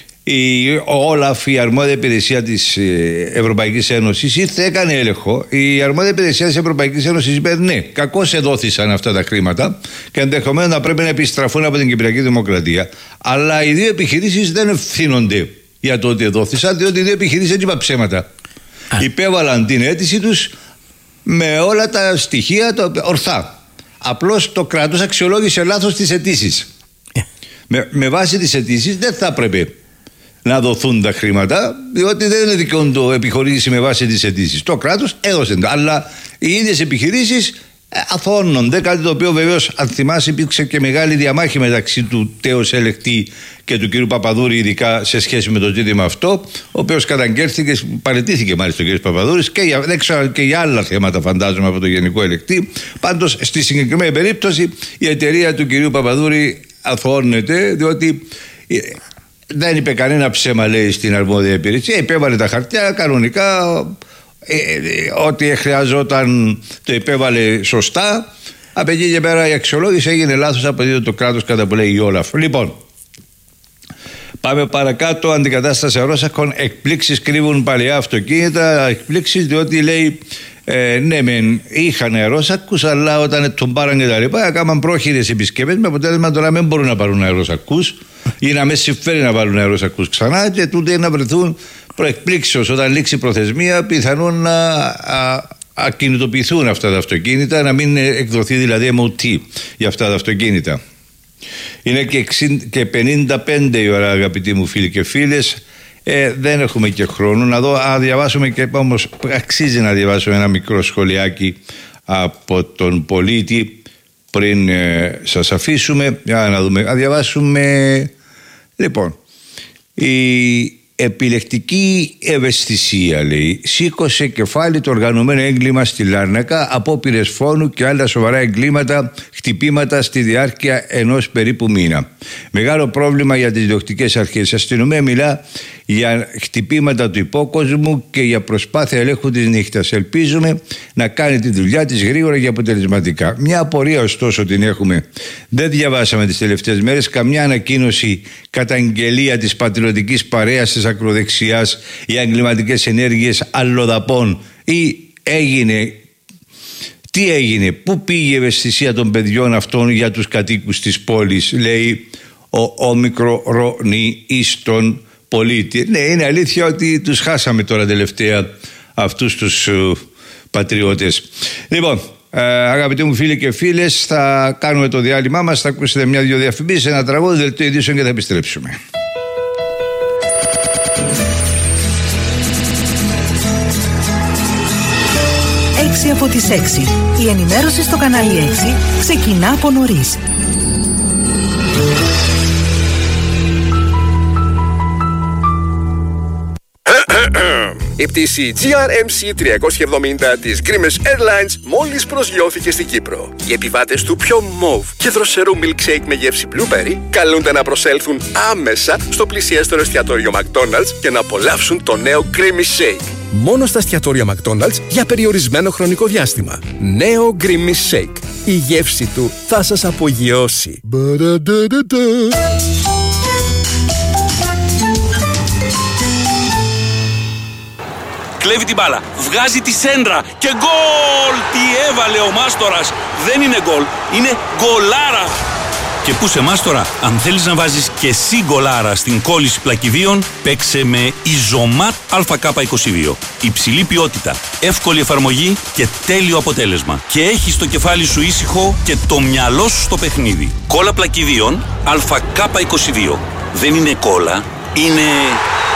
ο Όλαφ, η αρμόδια υπηρεσία της Ευρωπαϊκής Ένωσης, ήρθε, έκανε έλεγχο. Η αρμόδια υπηρεσία της Ευρωπαϊκής Ένωσης είπε ναι, κακώς εδόθησαν αυτά τα χρήματα και ενδεχομένως να πρέπει να επιστραφούν από την Κυπριακή Δημοκρατία. Αλλά οι δύο επιχειρήσεις δεν ευθύνονται για το ότι εδόθησαν, διότι οι δύο επιχειρήσεις δεν είπαν ψέματα. Υπέβαλαν την αίτηση τους με όλα τα στοιχεία ορθά. Απλώς το κράτος αξιολόγησε λάθος τις αιτήσεις. Με βάση τις αιτήσεις δεν θα έπρεπε να δοθούν τα χρήματα, διότι δεν είναι δικαιώντο επιχορήγηση με βάση τις αιτήσεις. Το κράτος έδωσε, αλλά οι ίδιες επιχειρήσεις αθώνονται, κάτι το οποίο βεβαίως, αν θυμάσαι, υπήρξε και μεγάλη διαμάχη μεταξύ του τέος ελεκτή και του κ. Παπαδούρη, ειδικά σε σχέση με το ζήτημα αυτό, ο οποίος καταγγέλθηκε, παραιτήθηκε μάλιστα ο κ. Παπαδούρης και για άλλα θέματα, φαντάζομαι, από το Γενικό Ελεκτή. Πάντως, στη συγκεκριμένη περίπτωση, η εταιρεία του κ. Παπαδούρη αθώνεται, διότι δεν είπε κανένα ψέμα, λέει, στην αρμόδια υπηρεσία. Υπέβαλε τα χαρτιά κανονικά, ό,τι χρειαζόταν το υπέβαλε σωστά. Από εκεί και πέρα η αξιολόγηση έγινε λάθος, αποδίδει το κράτος, κατά που λέει η Όλαφ. Λοιπόν, πάμε παρακάτω. Αντικατάσταση αερόσακων. Εκπλήξεις κρύβουν παλαιά αυτοκίνητα. Εκπλήξεις διότι λέει ναι, μεν είχαν αερόσακους, αλλά όταν τον πάραν και τα λοιπά, έκαναν πρόχειρες επισκευές, με αποτέλεσμα τώρα μην μπορούν να πάρουν αερόσακους ή να με συμφέρει να βάλουν αερόσακους ξανά, και τούτε να βρεθούν προεκπλήξεως όταν λήξει προθεσμία, πιθανόν να ακινητοποιηθούν αυτά τα αυτοκίνητα, να μην εκδοθεί δηλαδή MOT για αυτά τα αυτοκίνητα. Είναι και 55 η ώρα, αγαπητοί μου φίλοι και φίλες. Δεν έχουμε και χρόνο να διαβάσουμε, και όμως αξίζει να διαβάσουμε ένα μικρό σχολιάκι από τον πολίτη πριν σας αφήσουμε. Για να δούμε, να διαβάσουμε. Λοιπόν, η επιλεκτική ευαισθησία, λέει, σήκωσε κεφάλι το οργανωμένο έγκλημα στη Λάρνακα, απόπειρες φόνου και άλλα σοβαρά εγκλήματα, χτυπήματα στη διάρκεια ενός περίπου μήνα. Μεγάλο πρόβλημα για τις διοκτικές αρχές. Η αστυνομία μιλά για χτυπήματα του υπόκοσμου και για προσπάθεια ελέγχου της νύχτας. Ελπίζουμε να κάνει τη δουλειά της γρήγορα και αποτελεσματικά. Μια απορία ωστόσο την έχουμε. Δεν διαβάσαμε τις τελευταίες μέρες καμιά ανακοίνωση, καταγγελία της πατριωτικής παρέας της ακροδεξιάς για εγκληματικές ενέργειες αλλοδαπών, ή τι έγινε, πού πήγε η ευαισθησία των παιδιών αυτών για τους κατοίκους της πόλης, λέει ο ομικρορονιστον πολίτη. Ναι, είναι αλήθεια ότι τους χάσαμε τώρα τελευταία αυτούς τους πατριώτες. Λοιπόν, αγαπητοί μου φίλοι και φίλες, θα κάνουμε το διάλειμμά μας, θα ακούσετε μια-δυο διαφημίσεις, ένα τραγούδι, δελτίο ειδήσεων και θα επιστρέψουμε. 6 από τις 6. Η ενημέρωση στο κανάλι 6 ξεκινά από νωρίς. Η πτήση GRMC 370 της Grimes Airlines μόλις προσγειώθηκε στην Κύπρο. Οι επιβάτες του πιο μοβ και δροσερού milkshake με γεύση blueberry καλούνται να προσέλθουν άμεσα στο πλησιέστερο εστιατόριο McDonald's και να απολαύσουν το νέο Grimace Shake. Μόνο στα εστιατόρια McDonald's για περιορισμένο χρονικό διάστημα. Νέο Grimace Shake. Η γεύση του θα σας απογειώσει. Κλέβει την μπάλα, βγάζει τη σέντρα και γκολ! Τι έβαλε ο Μάστορας! Δεν είναι γκολ, είναι γκολάρα! Και πού σε Μάστορα, αν θέλεις να βάζεις και εσύ γκολάρα στην κόλληση πλακιδίων, παίξε με Ιζωμάτ ΑΚ22. Υψηλή ποιότητα, εύκολη εφαρμογή και τέλειο αποτέλεσμα. Και έχεις το κεφάλι σου ήσυχο και το μυαλό σου στο παιχνίδι. Κόλλα πλακιδίων ΑΚ22. Δεν είναι κόλλα, είναι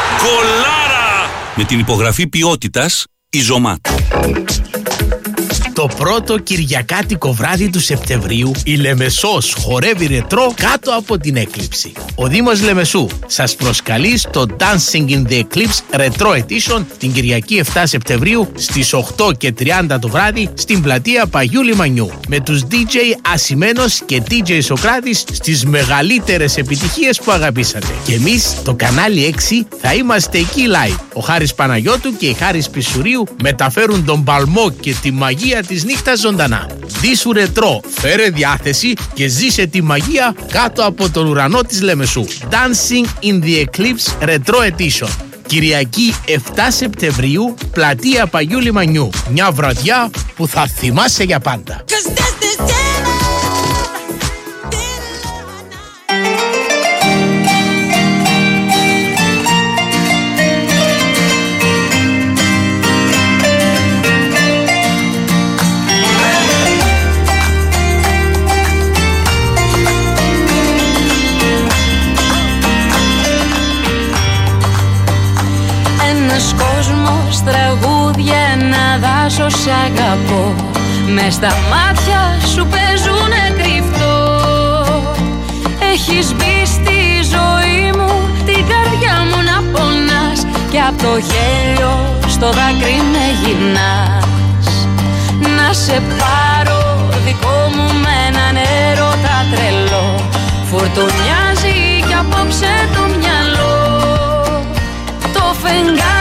γκολάρα! Με την υπογραφή ποιότητας Ιζωμάτ. Το πρώτο κυριακάτικο βράδυ του Σεπτεμβρίου η Λεμεσός χορεύει ρετρό κάτω από την έκλειψη. Ο Δήμος Λεμεσού σας προσκαλεί στο Dancing in the Eclipse Retro Edition την Κυριακή 7 Σεπτεμβρίου στις 8:30 το βράδυ στην πλατεία Παγιού Λιμανιού με τους DJ Ασημένος και DJ Σοκράτης στις μεγαλύτερες επιτυχίες που αγαπήσατε. Και εμείς το κανάλι 6 θα είμαστε εκεί live. Ο Χάρης Παναγιώτου και η Χάρης Πισουρίου μεταφέρουν τον παλμό και τη μαγεία της νύχτας ζωντανά. Δίσου ρετρό, φέρε διάθεση και ζήσε τη μαγεία κάτω από τον ουρανό της Λεμεσού. Dancing in the Eclipse Retro Edition. Κυριακή 7 Σεπτεμβρίου, πλατεία Παγιού Λιμανιού. Μια βραδιά που θα θυμάσαι για πάντα. Ένας κόσμος, τραγούδια, ένα δάσος σ' αγαπώ. Μες στα μάτια σου παίζουνε κρυφτό. Έχεις μπει στη ζωή μου, την καρδιά μου να πονάς. Κι απ' το γέλιο στο δάκρυ με γυρνάς. Να σε πάρω δικό μου με έναν έρωτα τρελό. Φουρτουνιάζει κι απόψε το μυαλό. Το φεγγάρι